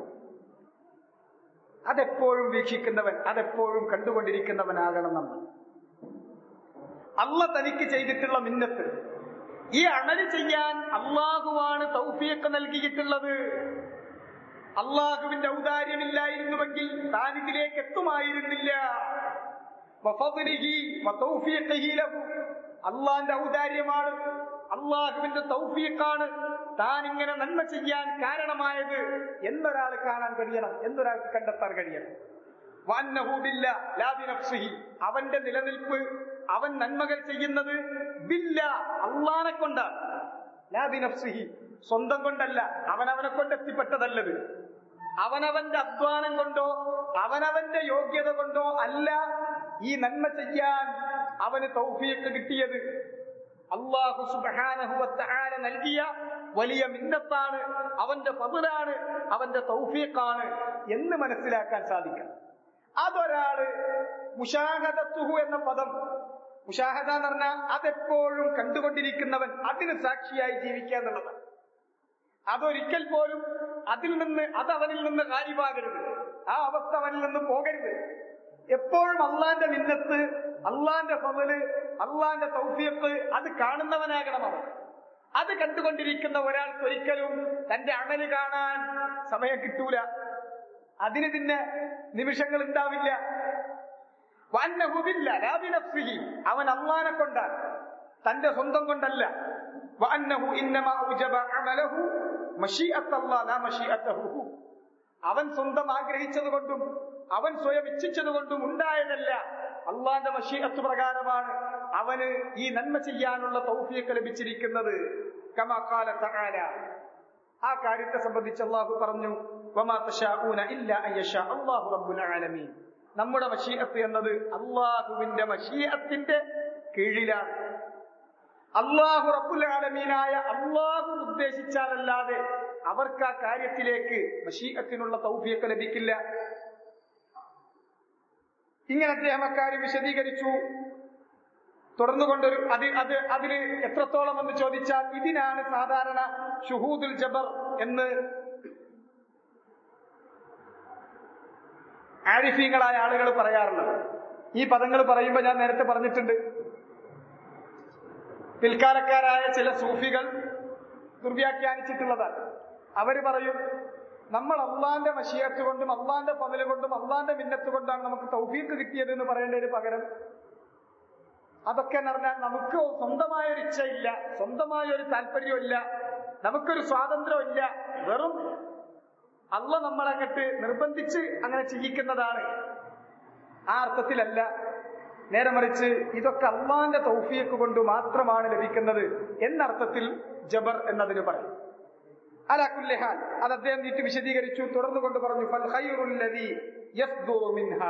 അതെപ്പോഴും വീക്ഷിക്കുന്നവൻ, അതെപ്പോഴും കണ്ടുകൊണ്ടിരിക്കുന്നവനാകണം നമ്മൾ. അല്ലാഹ് തനിക്ക് ചെയ്തിട്ടുള്ള മിന്നത്ത്, ഈ അമല് ചെയ്യാൻ അല്ലാഹുവാണ് തൗഫീഖ് നൽകിയിട്ടുള്ളത്. അല്ലാഹുവിന്റെ ഔദാര്യമില്ലായിരുന്നുവെങ്കിൽ താൻ ഇതിലേക്ക് എത്തുമായിരുന്നില്ല. അള്ളാന്റെ ഔദാര്യമാണ്, അള്ളാഹുവിന്റെ തൗഫീഖാണ് താൻ ഇങ്ങനെ നന്മ ചെയ്യാൻ കാരണമായത് എന്നൊരാൾ കാണാൻ കഴിയണം, എന്നൊരാൾക്ക് കണ്ടെത്താൻ കഴിയണം. അവന്റെ നിലനിൽപ്പ്, അവൻ നന്മകൾ ചെയ്യുന്നത് ബില്ല, അള്ളാനെ കൊണ്ടാണ്. ലാ ബിനഫ്സിഹി, സ്വന്തം കൊണ്ടല്ല, അവനവനെ കൊണ്ട് എത്തിപ്പെട്ടതല്ലത്. അവനവന്റെ അധ്വാനം കൊണ്ടോ അവനവന്റെ യോഗ്യത കൊണ്ടോ അല്ല ഈ നന്മ ചെയ്യാൻ അവന് തൗഫീഖ് കിട്ടിയത്. അല്ലാഹു സുബ്ഹാനഹു വ തആല നൽകിയ വലിയ മിന്നത്താണ്, അവന്റെ ഫദ്ലാണ്, അവന്റെ തൗഫീഖാണ് എന്ന് മനസ്സിലാക്കാൻ സാധിക്കണം. അതൊരാള് മുശാഹദത്തുഹു എന്ന പദം, മുശാഹദ എന്ന് പറഞ്ഞാൽ അതെപ്പോഴും കണ്ടുകൊണ്ടിരിക്കുന്നവൻ, അതിന് സാക്ഷിയായി ജീവിക്കുക എന്നുള്ളതാണ്. അതൊരിക്കൽ പോലും അതവനിൽ നിന്ന് ഗായിബാകരുത്, ആ അവസ്ഥ അവനിൽ നിന്ന് പോകരുത്. എപ്പോഴും അള്ളാന്റെ മിന്നത്ത്, അള്ളാന്റെ ഫള്, അള്ളാന്റെ തൗഫീഖ് അത് കാണുന്നവനാകണം അവൻ. അത് കണ്ടുകൊണ്ടിരിക്കുന്ന ഒരാൾക്ക് ഒരിക്കലും തന്റെ അമല് കാണാൻ സമയം കിട്ടൂല, അതിന് പിന്നെ നിമിഷങ്ങൾ ഉണ്ടാവില്ല. അവൻ അള്ളാനെ കൊണ്ടാണ്, തന്റെ സ്വന്തം കൊണ്ടല്ല. അവൻ സ്വന്തം ആഗ്രഹിച്ചത് കൊണ്ടും അവൻ സ്വയം ഇച്ഛിച്ചത് കൊണ്ടും ഉണ്ടായതല്ല, അള്ളാന്റെ മശീഅത്ത് പ്രകാരമാണ് അവന് ഈ നന്മ ചെയ്യാനുള്ള തൗഫീഖ് ലഭിച്ചിരിക്കുന്നത്. കമാ ഖാല തആല, ആ കാര്യത്തെ സംബന്ധിച്ച് അല്ലാഹു പറഞ്ഞു, വമാ തശാഊന ഇല്ലാ അൻ യശാ അല്ലാഹു റബ്ബുൽ ആലമീൻ. നമ്മുടെ മശീഅത്ത് എന്നത് അള്ളാഹുവിന്റെ മശീഅത്തിന്റെ കീഴിലാണ്. അള്ളാഹു റബ്ബുൽ ആലമീനായ അള്ളാഹു ഉദ്ദേശിച്ചാലല്ലാതെ അവർക്ക് ആ കാര്യത്തിലേക്ക് മശീഅത്തിനുള്ള തൗഫീഖ് ലഭിക്കില്ല. ഇങ്ങനെ അദ്ദേഹം അക്കാര്യം വിശദീകരിച്ചു. തുടർന്നുകൊണ്ടൊരു അതിന് എത്രത്തോളം എന്ന് ചോദിച്ചാൽ, ഇതിനാണ് സാധാരണ ഷുഹൂദുൽ ജബർ എന്ന് ആരിഫീങ്ങളായ ആളുകൾ പറയാറുള്ളത്. ഈ പദങ്ങൾ പറയുമ്പോൾ ഞാൻ നേരത്തെ പറഞ്ഞിട്ടുണ്ട്, പിൽക്കാലക്കാരായ ചില സൂഫികൾ ദുർവ്യാഖ്യാനിച്ചിട്ടുള്ളതാണ്. അവര് പറയും, നമ്മൾ അള്ളാന്റെ മശീഅത്ത് കൊണ്ടും അള്ളാന്റെ ഫള് കൊണ്ടും അള്ളാന്റെ മിന്നത്ത് കൊണ്ടാണ് നമുക്ക് തൗഫീഖ് കിട്ടിയത് എന്ന് പറയേണ്ടതിന് പകരം, അതൊക്കെ എന്ന് പറഞ്ഞാൽ നമുക്ക് സ്വന്തമായൊരു ഇച്ഛയില്ല, സ്വന്തമായൊരു താല്പര്യമില്ല, നമുക്കൊരു സ്വാതന്ത്ര്യമില്ല, വെറും അള്ളാഹ് നമ്മളങ്ങട്ട് നിർബന്ധിച്ച് അങ്ങനെ ചെയ്യിക്കുന്നതാണ്. ആ അർത്ഥത്തിലല്ല, നേരെ മറിച്ച് ഇതൊക്കെ അള്ളാന്റെ തൗഫീഖ് കൊണ്ട് മാത്രമാണ് ലഭിക്കുന്നത് എന്നർത്ഥത്തിൽ ജബർ എന്നതിന് പറയും. അലാ കുല്ലി ഹാൽ, അത് അദ്ദേഹം നീട്ടി വിശദീകരിച്ചു. തുടർന്നു കൊണ്ട് പറഞ്ഞു, ഫൽ ഖൈറുൽ ലദീ യസ്ദുറു മിൻഹാ,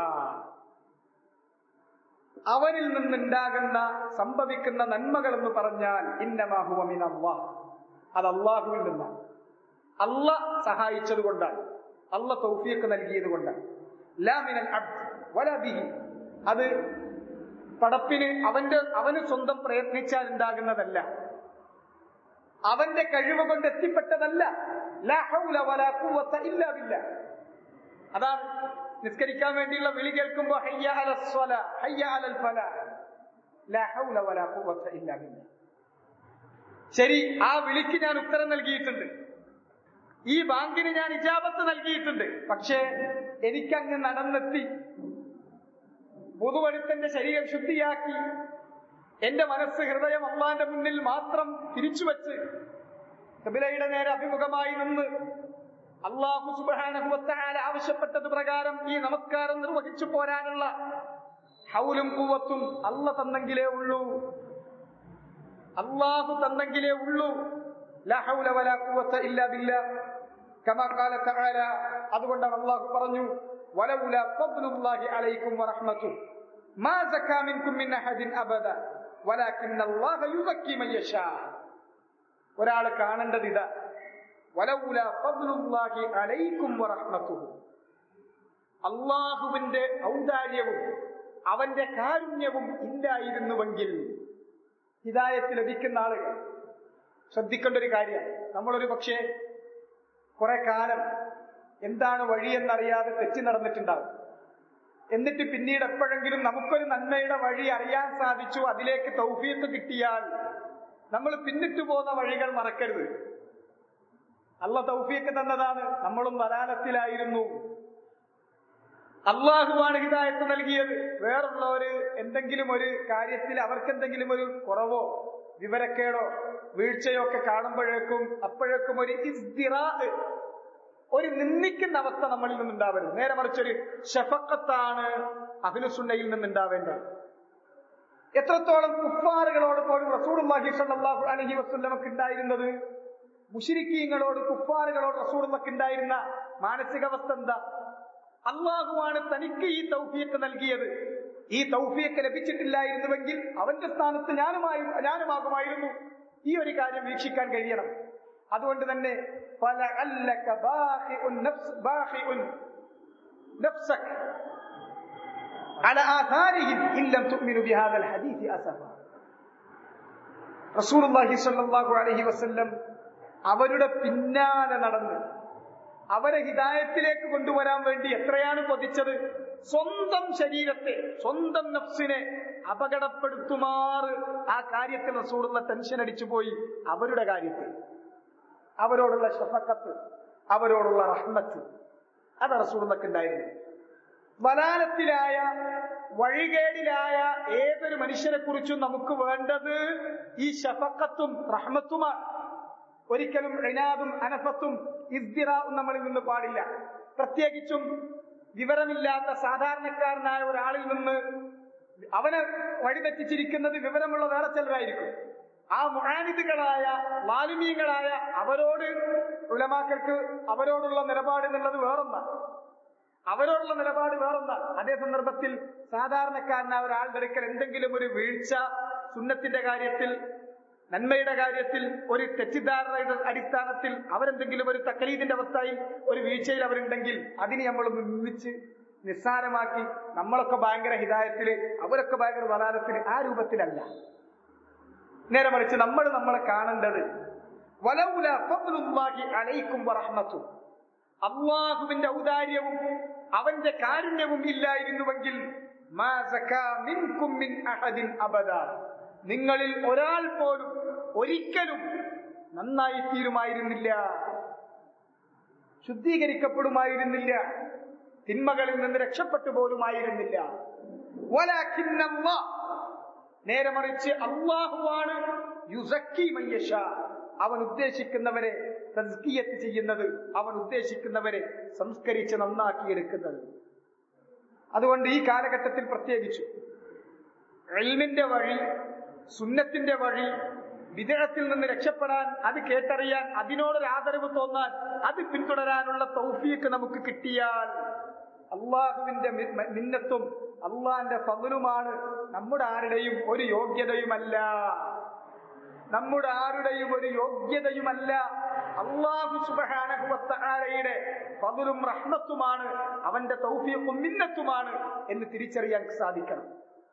അവനിൽ നിന്നുണ്ടാകുന്ന സംഭവിക്കുന്ന നന്മകൾ എന്ന് പറഞ്ഞാൽ ഇന്നമാ ഹുവ മിനല്ലാഹ്, അത് അള്ളാഹുവിൽ നിന്നാണ്. അള്ളാഹ് സഹായിച്ചത് കൊണ്ടാണ്, അള്ളാഹ് തൗഫീഖ് നൽകിയത് കൊണ്ടാണ്. ലാ മിനൽ അബ്ദ് വലാ ബിഹി, അത് പടപ്പിന് അവന് സ്വന്തം പ്രയത്നിച്ചാൽ ഉണ്ടാകുന്നതല്ല, അവന്റെ കഴിവ് കൊണ്ട് എത്തിപ്പെട്ടതല്ല. ലാ ഹൗല വലാ ഖുവത ഇല്ലാ ബില്ലാഹ്. അതാണ് നിസ്കരിക്കാൻ വേണ്ടിയുള്ള വിളി കേൾക്കുമ്പോൾ ഹയ്യ അലസ് സ്വലാ ഹയ്യ അലൽ ഫലാഹ്, ലാ ഹൗല വലാ ഖുവത ഇല്ലാ ബില്ലാഹ്. ശരി, ആ വിളിക്ക് ഞാൻ ഉത്തരം നൽകിയിട്ടുണ്ട്, ഈ ബാങ്കിന് ഞാൻ ഇജാബത്ത് നൽകിയിട്ടുണ്ട്. പക്ഷേ എനിക്കങ്ങ് നടന്നെത്തി, പുതുവടുത്തന്റെ ശരീരം ശുദ്ധിയാക്കി എന്റെ മനസ്സ് ഹൃദയം അള്ളാന്റെ മുന്നിൽ മാത്രം തിരിച്ചുവെച്ച് ഖിബലയുടെ നേരെ അഭിമുഖമായി നിന്ന് അല്ലാഹു സുബ്ഹാനഹു വ തആല ആവശ്യപ്പെട്ടത് പ്രകാരം ഈ നമസ്കാരം നിർവഹിച്ചു പോരാനുള്ള ഹൗലും ഖുവത്തും അല്ലാഹ് തന്നെങ്കിലേ ഉള്ളൂ, അല്ലാഹു തന്നെങ്കിലേ ഉള്ളൂ. ലാ ഹൗല വലാ ഖുവത ഇല്ലാ ബില്ലാഹ്. കമാ ഖാല തആല, അതുകൊണ്ടാണ് അല്ലാഹു പറഞ്ഞു, വലൗലാ ഫദ്ലുല്ലാഹി അലൈക്കും വറഹ്മതുഹു മാ സക്കാ മിൻകും മിൻ അഹദിൻ അബദ വലാകിന്നല്ലാഹ യുസക്കി മൻ യശാ. ഒരാൾ കാണേണ്ടത് ഇതാ, വലൗലാ ഫദ്ലുല്ലാഹി അലൈക്കും വറഹ്മതുഹു, അല്ലാഹുവിന്റെ ഔദാര്യവും അവന്റെ കാരുണ്യവും ഇല്ലായിരുന്നുവെങ്കിൽ. ഹിദായത്ത് ലഭിക്കുന്ന ആളുകൾ ശ്രദ്ധിക്കേണ്ട ഒരു കാര്യമാണ്. നമ്മളൊരു പക്ഷേ കുറെ കാലം എന്താണ് വഴിയെന്നറിയാതെ തെറ്റി നടന്നിട്ടുണ്ടാവും. എന്നിട്ട് പിന്നീട് എപ്പോഴെങ്കിലും നമുക്കൊരു നന്മയുടെ വഴി അറിയാൻ സാധിച്ചു, അതിലേക്ക് തൗഫീഖ് കിട്ടിയാൽ നമ്മൾ പിന്നിട്ടു പോകുന്ന വഴികൾ മറക്കരുത്. അല്ലാഹു തൗഫീഖ് തന്നതാണ്. നമ്മളും ദലാലത്തിലായിരുന്നു, അള്ളാഹുവാണ് ഹിദായത്ത് നൽകിയത്. വേറുള്ളവര് എന്തെങ്കിലും ഒരു കാര്യത്തിൽ അവർക്കെന്തെങ്കിലും ഒരു കുറവോ വിവരക്കേടോ വീഴ്ചയോ ഒക്കെ അപ്പോഴേക്കും ഒരു ഇസ്തിറാ, ഒരു നിന്ദിക്കുന്ന അവസ്ഥ നമ്മളിൽ നിന്നുണ്ടാവരുത്. നേരെ മറിച്ചൊരു ഷഫഖത്താണ് അഹ്ലുസുന്നയിൽ നിന്നുണ്ടാവേണ്ടത്. എത്രത്തോളം കുഫാറുകളോട് പോലും റസൂലുള്ളാഹി സ്വല്ലല്ലാഹു അലൈഹി വസല്ലമക്ക് ഉണ്ടായിരുന്നത്, മുശ്രിക്കീങ്ങളോട് കുഫാറുകളോട് റസൂലുള്ളാഹിക്ക് ഉണ്ടായിരുന്ന മാനസികാവസ്ഥ എന്താ? അള്ളാഹുവാണ് തനിക്ക് ഈ തൗഫീഖ് നൽകിയത്. ഈ തൗഫീഖ് ലഭിച്ചിട്ടില്ലായിരുന്നുവെങ്കിൽ അവന്റെ സ്ഥാനത്ത് ഞാനുമാകുമായിരുന്നു. ഈ ഒരു കാര്യം വീക്ഷിക്കാൻ കഴിയണം. അതുകൊണ്ട് തന്നെ റസൂലുള്ളാഹി സ്വല്ലല്ലാഹു അലൈഹി വസല്ലം അവരുടെ പിന്നാലെ നടന്ന് അവരെ ഹിദായത്തിലേക്ക് കൊണ്ടുവരാൻ വേണ്ടി എത്രയാണ് കൊതിച്ചത്. സ്വന്തം ശരീരത്തെ, സ്വന്തം നഫ്സിനെ അപകടപ്പെടുത്തുമാറ് ആ കാര്യത്തിൽ റസൂലുള്ള ടെൻഷൻ അടിച്ചുപോയി. അവരുടെ കാര്യത്തിൽ അവരോടുള്ള ഷഫഖത്ത്, അവരോടുള്ള റഹ്മത്ത്, അത് റസൂലുള്ളാഹിക്ക് ഉണ്ടായിരുന്നു. വലാലത്തിലായ, വഴികേടിലായ ഏതൊരു മനുഷ്യനെ കുറിച്ചും നമുക്ക് വേണ്ടത് ഈ ഷഫഖത്തും റഹ്മത്തുമാണ്. ഒരിക്കലും ഇനാദും അനഫത്തും ഇസ്തിറാഉം നമ്മളിൽ നിന്ന് പാടില്ല. പ്രത്യേകിച്ചും വിവരമില്ലാത്ത സാധാരണക്കാരനായ ഒരാളിൽ നിന്ന് അവനെ വഴിതെറ്റിച്ചിരിക്കുന്നത് വിവരമുള്ള വേറെ ചിലരായിരിക്കും. ആ മുആനിദുകളായ ളാലിമീങ്ങളായ അവരോട് ഉലമാക്കൾക്ക് അവരോടുള്ള നിലപാട് എന്നുള്ളത് വേറൊന്നാണ്. അതേ സന്ദർഭത്തിൽ സാധാരണക്കാരനായ ഒരാളുടെ അടുക്കൽ എന്തെങ്കിലും ഒരു വീഴ്ച സുന്നത്തിന്റെ കാര്യത്തിൽ, നന്മയുടെ കാര്യത്തിൽ, ഒരു തെറ്റിദ്ധാരണയുടെ അടിസ്ഥാനത്തിൽ അവരെന്തെങ്കിലും ഒരു തക്ലീദിന്റെ അവസ്ഥയിൽ ഒരു വീഴ്ചയിൽ അവരുണ്ടെങ്കിൽ അതിനെ നമ്മൾ നിന്ദിച്ച് നിസ്സാരമാക്കി നമ്മളൊക്കെ ഭയങ്കര ഹിദായത്തില് അവരൊക്കെ ഭയങ്കര വലാലത്തില് ആ രൂപത്തിലല്ല. നേരെ മറിച്ച് നമ്മളെ കാണേണ്ടത് വലൗലാ ഫദ്ലുല്ലാഹി അലൈക്കും വറഹ്മതുഹു, അല്ലാഹുവിന്റെ ഔദാര്യവും അവന്റെ കാരുണ്യവും ഇല്ലായിരുന്നുവെങ്കിൽ മാ സകാ മിൻകും മിൻ അഹദിൻ അബദാ, നിങ്ങളിൽ ഒരാൾ പോലും ഒരിക്കലും നന്നായി തീരുമായിരുന്നില്ല, ശുദ്ധീകരിക്കപ്പെടുമായിരുന്നില്ല, തിന്മകളിൽ നിന്ന് രക്ഷപ്പെട്ടു പോലുമായിരുന്നില്ല. വലാകിന്നല്ലാഹ്, നേരെ മറിച്ച് അല്ലാഹുവാണ് യുസക്കി മൻ യശാ, അവൻ ഉദ്ദേശിക്കുന്നവരെ തസ്കിയത്ത് ചെയ്യുന്നത്, അവൻ ഉദ്ദേശിക്കുന്നവരെ സംസ്കരിച്ച് നന്നാക്കിയെടുക്കുന്നത്. അതുകൊണ്ട് ഈ കാലഘട്ടത്തിൽ പ്രത്യേകിച്ചു ഇൽമിന്റെ വഴി, സുന്നത്തിന്റെ വഴി, വിദഅത്തിൽ നിന്ന് രക്ഷപ്പെടാൻ, അത് കേട്ടറിയാൻ, അതിനോടൊരു ആദരവ് തോന്നാൻ, അത് പിന്തുടരാനുള്ള തൗഫീഖ് നമുക്ക് കിട്ടിയാൽ അള്ളാഹുവിന്റെ മിന്നത്തും അള്ളാന്റെ ഫദ്ലുമാണ്. നമ്മുടെ ആരുടെയും ഒരു യോഗ്യതയുമല്ല, അല്ലാഹു സുബ്ഹാനഹു വ തആലയുടെ ഫദ്ലും റഹ്മത്തുമാണ്, അവന്റെ തൗഫീഖും മിന്നത്തുമാണ് എന്ന് തിരിച്ചറിയാൻ സാധിക്കണം.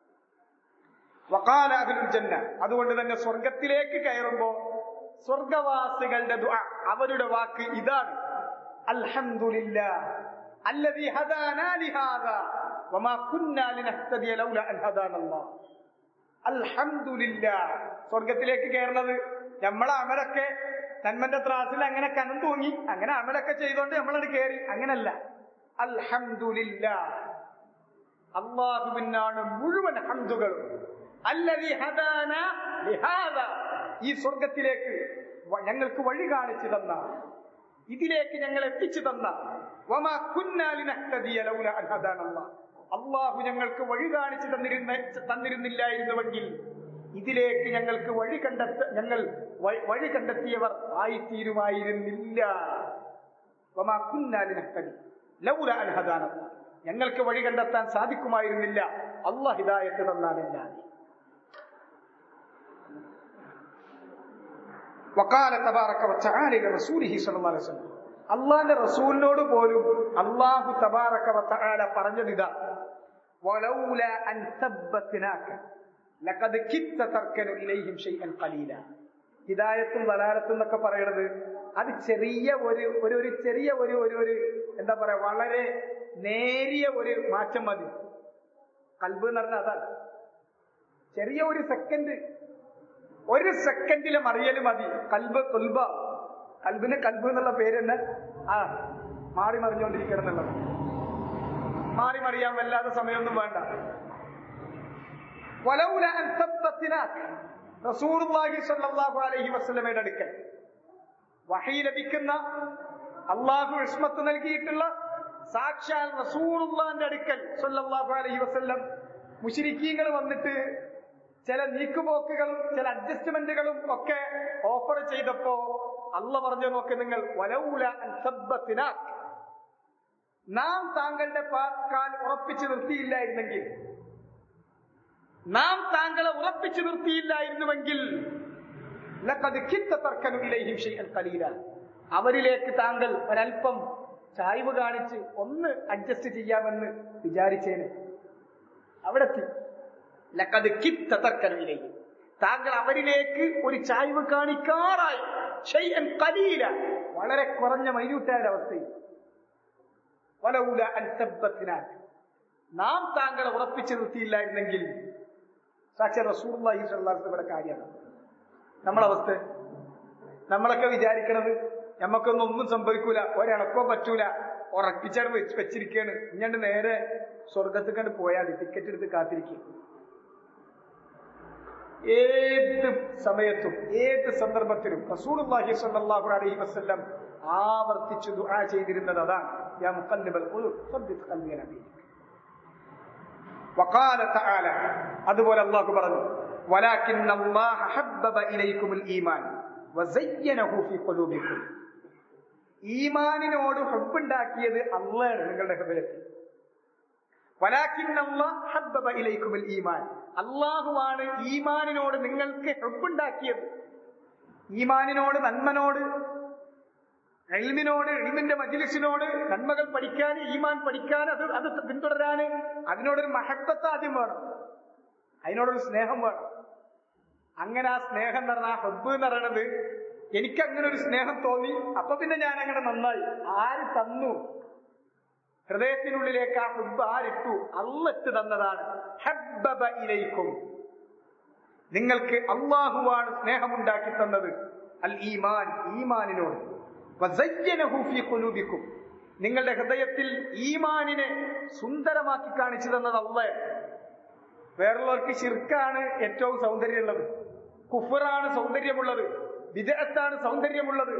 വഖാല അഹ്ലുൽ ജന്ന, അതുകൊണ്ട് തന്നെ സ്വർഗത്തിലേക്ക് കയറുമ്പോ സ്വർഗവാസികളുടെ ദുആ, അവരുടെ വാക്ക് ഇതാണ്: അൽഹംദുലില്ലാഹ് അല്ലദീ ഹദാനാ ലിഹാദാ വമാ കുന്നാ ലിനഹ്തദിയ ലൗലാ അൻ ഹദാനല്ലാഹ്. അൽഹംദുലില്ലാഹ്, സ്വർഗത്തിലേക്ക് കയറുന്നത് നമ്മളെ അമലൊക്കെ നന്മന്റെ ത്രാസിൽ അങ്ങനെ കനം തൂങ്ങി അങ്ങനെ അമലൊക്കെ ചെയ്തോണ്ട് നമ്മളത് കയറി, അങ്ങനല്ല. അൽഹംദുലില്ലാഹ്, അല്ലാഹുവിനാണ് മുഴുവൻ ഹംദുകളും. അല്ലദീ ഹദാനാ ലിഹാദാ, ഈ സ്വർഗത്തിലേക്ക് ഞങ്ങൾക്ക് വഴി കാണിച്ചു തന്ന, ഇതിലേക്ക് ഞങ്ങൾ എത്തിച്ചു തന്ന, വമാ കുന്നാ ലിനഹ്തദിയ ലൗലാ അൻ ഹദാനല്ലാഹ്, അല്ലാഹു ഞങ്ങൾക്ക് വഴി കാണിച്ചു തന്നിരുന്നില്ലായിരുന്നുവെങ്കിൽ ഇതിലേക്ക് ഞങ്ങൾക്ക് വഴി കണ്ടെത്തിയവർ ആയിത്തീരുമായിരുന്നില്ല. വമാ കുന്നാ ലിനഹ്തദി ലൗലാ അൻ ഹദാനല്ലാഹ്, ഞങ്ങൾക്ക് വഴി കണ്ടെത്താൻ സാധിക്കുമായിരുന്നില്ല അല്ലാഹ് ഹിദായത്ത് തന്നാലല്ലാതെ. വഖാല തബാറക വതആല ലറസൂലിഹി സ്വല്ലല്ലാഹു അലൈഹി വസല്ലം, അല്ലാഹുവിന്റെ റസൂലിനോട് പോലും അല്ലാഹു തബാറക വതആല പറഞ്ഞതിതാ, വലൗലാ അൻ തബ്ബത്നാക ലഖദ് കിത്ത തർക്കനു ഇലൈഹിം ഷൈഅൻ ഖലീല. ഹിദായത്തും ദലാലത്തും എന്നൊക്കെ പറയുന്നത് അത് ചെറിയ ഒരു ചെറിയ ഒരു എന്താ പറയാ, വളരെ നേരിയ ഒരു മാറ്റം മതി. കൽബ് എന്ന് പറഞ്ഞാൽ അതാണ്. ചെറിയ ഒരു സെക്കൻഡിലെ മറിയൽ മതി. കൽബിന് കൽബ് എന്നുള്ള പേര് തന്നെ മാറി മറിഞ്ഞുകൊണ്ടിരിക്കണം എന്നുള്ളത്. മാറി മറിയാൻ വല്ലാതെ സമയമൊന്നും വേണ്ട. വലൗല അൻ തബ്ബത്നാക, റസൂലുള്ളാഹി സ്വല്ലല്ലാഹു അലൈഹി വസല്ലമയുടെ അടുക്കൽ വഹീ ലഭിക്കുന്ന, അള്ളാഹു ഇസ്മത്ത് നൽകിയിട്ടുള്ള സാക്ഷാൽ റസൂലുള്ളാഹിന്റെ അടുക്കൽ സ്വല്ലല്ലാഹു അലൈഹി വസല്ലം മുശ്രിക്കീങ്ങൾ വന്നിട്ട് ചില നീക്കുപോക്കുകളും ചില അഡ്ജസ്റ്റ്മെന്റുകളും ഒക്കെ ഓഫർ ചെയ്തപ്പോ അള്ളാഹ് പറഞ്ഞു, നോക്ക് നിങ്ങൾ, വലൗല അൻ തബ്ബത്നാക, നാം താങ്കളുടെ കാൽ ഉറപ്പിച്ചു നിർത്തിയില്ലായിരുന്നെങ്കിൽ, നാം താങ്കളെ ഉറപ്പിച്ചു നിർത്തിയില്ലായിരുന്നുവെങ്കിൽ ലഖദ് കിത്ത തർക്കനു ഇലൈഹിം ഷൈഅൻ ഖലീല, അവരിലേക്ക് താങ്കൾ ഒരൽപ്പം ചായ്വ് കാണിച്ച് ഒന്ന് അഡ്ജസ്റ്റ് ചെയ്യാമെന്ന് വിചാരിച്ചേനെ. അവിടെ എത്തി. ലഖദ് കിത്ത തർക്കനു ഇലൈഹിം, താങ്കൾ അവരിലേക്ക് ഒരു ചായ്വ് കാണിക്കാറായി. ഷൈഅൻ ഖലീല, വളരെ കുറഞ്ഞ മൈന്യൂട്ടായ അവസ്ഥയിൽ. വലൗല അൻ തബ്ബത്നാക, നാം താങ്കളെ ഉറപ്പിച്ചു നിർത്തിയില്ലായിരുന്നെങ്കിൽ. സാക്ഷാൽ റസൂലുള്ളാഹി സ്വല്ലല്ലാഹു അലൈഹി വസല്ലമയുടെ കാര്യമാണ്. നമ്മളവസ്ഥ, നമ്മളൊക്കെ വിചാരിക്കണത് നമുക്കൊന്നും സംഭവിക്കൂല, ഒരിളക്കോ പറ്റൂല, ഉറപ്പിച്ചാണ് വെച്ചിരിക്കുകയാണ്, ഇങ്ങോട്ട് നേരെ സ്വർഗത്തിൽ കണ്ട് പോയാൽ ടിക്കറ്റ് എടുത്ത് കാത്തിരിക്കുക. ഏത് സമയത്തും ഏത് സന്ദർഭത്തിലും റസൂലുള്ളാഹി സ്വല്ലല്ലാഹു അലൈഹി വസല്ലം ആവർത്തിച്ചു ദുആ ചെയ്തിരുന്നത് അതാണ്, യാ മുഖല്ലിബൽ ഖുലൂബ് സബ്ബിത് ഖൽബി അലാ ദീനിക്. വഖാല തആല, അതുപോലെ അല്ലാഹു പറഞ്ഞു, വലാകിന്ന അല്ലാഹ ഹബ്ബബ ഇലൈക്കുമുൽ ഈമാൻ വസയ്യനഹു ഫീ ഖുലൂബിക്കും. ഈമാനിനോട് ഹബ്ബുണ്ടാക്കിയത് അല്ലാഹുവാണ് നിങ്ങളുടെ ഹൃദയത്തിൽ. വലാകിന്ന അല്ലാഹ ഹബ്ബബ ഇലൈക്കുമുൽ ഈമാൻ, അല്ലാഹുവാണ് ഈമാനിനോട് നിങ്ങൾക്ക് ഹബ്ബുണ്ടാക്കിയത്. ഈമാനിനോട്, നന്മനോട്, ഇൽമിനോട്, ഇൽമിന്റെ മജ്ലിസിനോട്, നന്മകൾ പഠിക്കാൻ, ഈമാൻ പഠിക്കാൻ, അത് പിന്തുടരാൻ, അതിനോടൊരു മഹബ്ബത്ത് ആദ്യം വേണം, അതിനോടൊരു സ്നേഹം വേണം. അങ്ങനെ ആ സ്നേഹം എന്ന് പറഞ്ഞാൽ, ആ ഹബ്ബ് എന്ന് പറയണത്, എനിക്ക് അങ്ങനെ ഒരു സ്നേഹം തോന്നി, അപ്പൊ പിന്നെ ഞാൻ അങ്ങനെ നന്നായി. ആര് തന്നു ഹൃദയത്തിനുള്ളിലേക്ക് ആ ഹബ്ബ്? ആരിട്ടു? അല്ലാഹ് തന്നതാണ്. ഹബ്ബബ ഇലൈക്കും, നിങ്ങൾക്ക് അല്ലാഹുവാണ് സ്നേഹമുണ്ടാക്കി തന്നത്. അൽ ഈമാൻ, ഈമാനിനോട്. വസയ്യനഹു ഫീ ഖുലൂബിക്കും, നിങ്ങളുടെ ഹൃദയത്തിൽ ഈമാനിനെ സുന്ദരമാക്കി കാണിച്ചു തന്നത് അല്ലാഹ്. വേറുള്ളവർക്ക് ശിർക്കാണ് ഏറ്റവും സൗന്ദര്യമുള്ളത്, കുഫറാണ് സൗന്ദര്യമുള്ളത്, ബിദ്അത്താണ് സൗന്ദര്യമുള്ളത്.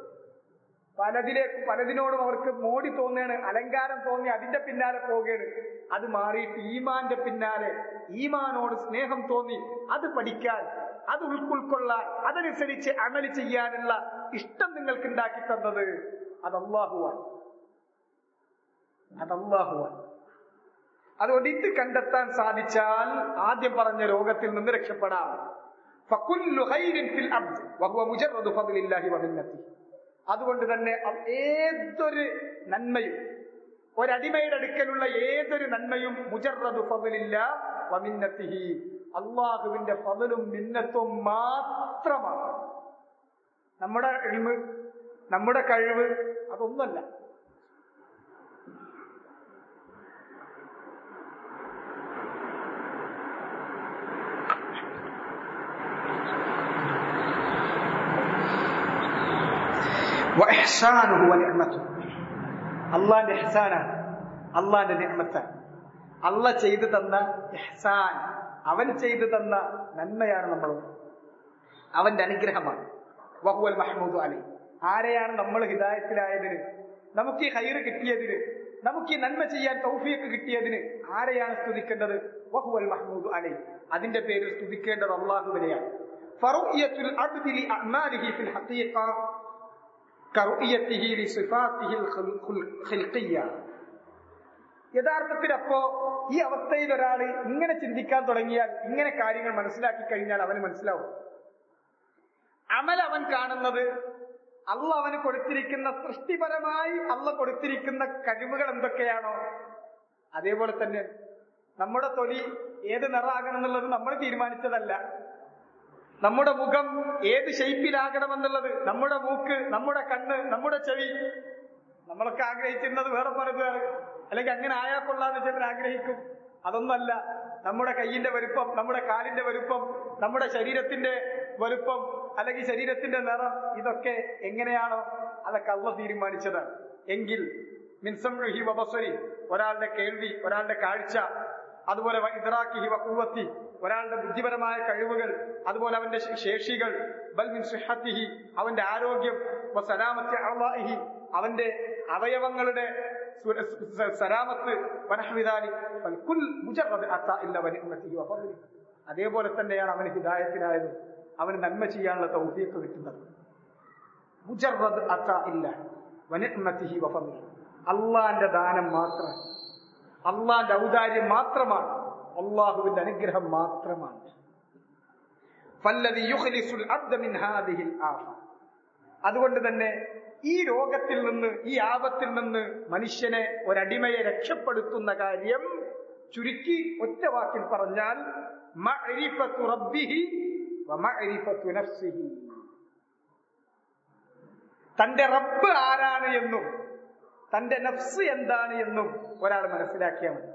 പലതിനോടും അവർക്ക് മോടി തോന്നുകയാണ്, അലങ്കാരം തോന്നി അതിന്റെ പിന്നാലെ പോവുകയാണ്. അത് മാറിയിട്ട് ഈമാന്റെ പിന്നാലെ, ഈമാനോട് സ്നേഹം തോന്നി അത് പഠിക്കാൻ, അത് ഉൾക്കൊള്ളാൻ, അതനുസരിച്ച് അമല് ചെയ്യാനുള്ള ഇഷ്ടം നിങ്ങൾക്ക് ഉണ്ടാക്കി തന്നത് അത് അല്ലാഹുവാണ്. അതുകൊണ്ട് ഇത് കണ്ടെത്താൻ സാധിച്ചാൽ ആദ്യം പറഞ്ഞ രോഗത്തിൽ നിന്ന് രക്ഷപ്പെടാം. ഫകുല്ലു ഖൈരിൻ ഫിൽ അബ്ദ് വഹുവ മുജറദു ഫദ്ലില്ലാഹി വമിന്നതി. അതുകൊണ്ട് തന്നെ ഏതൊരു നന്മയും, ഒരടിമയുടെ അടുക്കലുള്ള ഏതൊരു നന്മയും മുജറദു ഫദ്ലില്ലാഹി വമിന്നതിഹി, അല്ലാഹുവിന്റെ ഫദ്ലും മിന്നത്തും മാത്രമാണ്. നമ്മുടെ ഇൽമ്, നമ്മുടെ കഴിവ് അതൊന്നുമല്ല. അള്ളാന്റെ ഇഹ്സാനാണ്, അള്ളാന്റെ നിഅമത്താണ്. അള്ളാഹ് ചെയ്തു തന്ന ഇഹ്സാൻ, അവൻ ചെയ്തു തന്ന നന്മയാണ്, നമ്മൾ അവന്റെ അനുഗ്രഹമാണ്. വഹുവൽ മഹ്മൂദു അലൈഹി. ആരെയാണ് നമ്മൾ ഹിദായത്തിലായതിന്, നമുക്ക് ഈ ഖൈർ കിട്ടിയതിന്, നമുക്ക് ഈ നന്മ ചെയ്യാൻ തൗഫീഖ് കിട്ടിയതിന് ആരെയാണ് സ്തുതിക്കേണ്ടത്? വഹുവൽ മഹ്മൂദു അലൈഹി. അതിന്റെ പേരിൽ സ്തുതിക്കേണ്ടത് അല്ലാഹുവിനെയാണ്. ഫറുയത്തുൽ അബ്ദി ലി അഅ്മാലിഹി ഫിൽ ഹഖീഖ കറുഇയതിഹി ലിസിഫാതിഹിൽ ഖൽഖിയ്യ. യഥാർത്ഥത്തിൽ അപ്പോ ഈ അവസ്ഥയിൽ ഒരാൾ ഇങ്ങനെ ചിന്തിക്കാൻ തുടങ്ങിയാൽ, ഇങ്ങനെ കാര്യങ്ങൾ മനസ്സിലാക്കി കഴിഞ്ഞാൽ അവന് മനസ്സിലാവും, അമൽ അവൻ കാണുന്നത് അള്ള അവന് കൊടുത്തിരിക്കുന്ന സൃഷ്ടിപരമായി അള്ള കൊടുത്തിരിക്കുന്ന കഴിവുകൾ എന്തൊക്കെയാണോ അതേപോലെ തന്നെ. നമ്മുടെ തൊലി ഏത് നിറാകണം എന്നുള്ളത് നമ്മൾ തീരുമാനിച്ചതല്ല. നമ്മുടെ മുഖം ഏത് ഷെയ്പ്പിലാകണമെന്നുള്ളത്, നമ്മുടെ മൂക്ക്, നമ്മുടെ കണ്ണ്, നമ്മുടെ ചെവി, നമ്മളൊക്കെ ആഗ്രഹിച്ചിരുന്നത് വേറെ പലതാണ്. അല്ലെങ്കിൽ അങ്ങനെ ആയാൽ കൊള്ളാന്ന് ചിലർ ആഗ്രഹിക്കും. അതൊന്നല്ല. നമ്മുടെ കയ്യിന്റെ വലുപ്പം, നമ്മുടെ കാലിന്റെ വലുപ്പം, നമ്മുടെ ശരീരത്തിന്റെ വലുപ്പം, അല്ലെങ്കിൽ ശരീരത്തിന്റെ നിറം, ഇതൊക്കെ എങ്ങനെയാണോ അതൊക്കെ അള്ളാഹു തീരുമാനിച്ചതാണ്. എങ്കിൽ മിൻസംഇഹി വബസരി, ഒരാളുടെ കേൾവി, ഒരാളുടെ കാഴ്ച, അതുപോലെ ഇദ്റാഖിഹി വഖുവത്തി, ഒരാളുടെ ബുദ്ധിപരമായ കഴിവുകൾ, അതുപോലെ അവന്റെ ശേഷികൾ, ബൽ മിൻ സിഹ്ഹത്തിഹി, അവന്റെ ആരോഗ്യം, വസലാമത്തി അഅ്ളാഇഹി, അവന്റെ അവയവങ്ങളുടെ സലാമത്ത്, വനഹ്വിദാലി ഫൽകുൽ മുജറദ് അതാ ഇല്ല വനിഅമതിഹി വഫദ്ലിഹി. അതേപോലെ തന്നെയാണ് അവന് ഹിദായത്തിനായത്, അവന് നന്മ ചെയ്യാനുള്ള തൗഫീഖ് കിട്ടുന്നത്. മുജറദ് അതാ ഇല്ല വനിഅമതിഹി വഫദ്ലിഹി, അള്ളാന്റെ ദാനം മാത്രം, അള്ളാന്റെ ഔദാര്യം മാത്രമാണ്, അള്ളാഹുവിന്റെ അനുഗ്രഹം മാത്രമാണ്. ഫല്ലദി യുഖ്ലിസുൽ അബ്ദ മിൻ ഹാദിഹിൽ ആഫ. അതുകൊണ്ട് തന്നെ ഈ രോഗത്തിൽ നിന്ന്, ഈ ആപത്തിൽ നിന്ന് മനുഷ്യനെ, ഒരടിമയെ രക്ഷപ്പെടുത്തുന്ന കാര്യം ചുരുക്കി ഒറ്റ വാക്കിൽ പറഞ്ഞാൽ മഅരിഫത്തു റബ്ബിഹി വ മഅരിഫത്തു നഫ്സിഹി. തന്റെ റബ്ബ് ആരാണ് എന്നും തന്റെ നഫ്സ് എന്താണ് എന്നും ഒരാൾ മനസ്സിലാക്കിയാൽ മതി.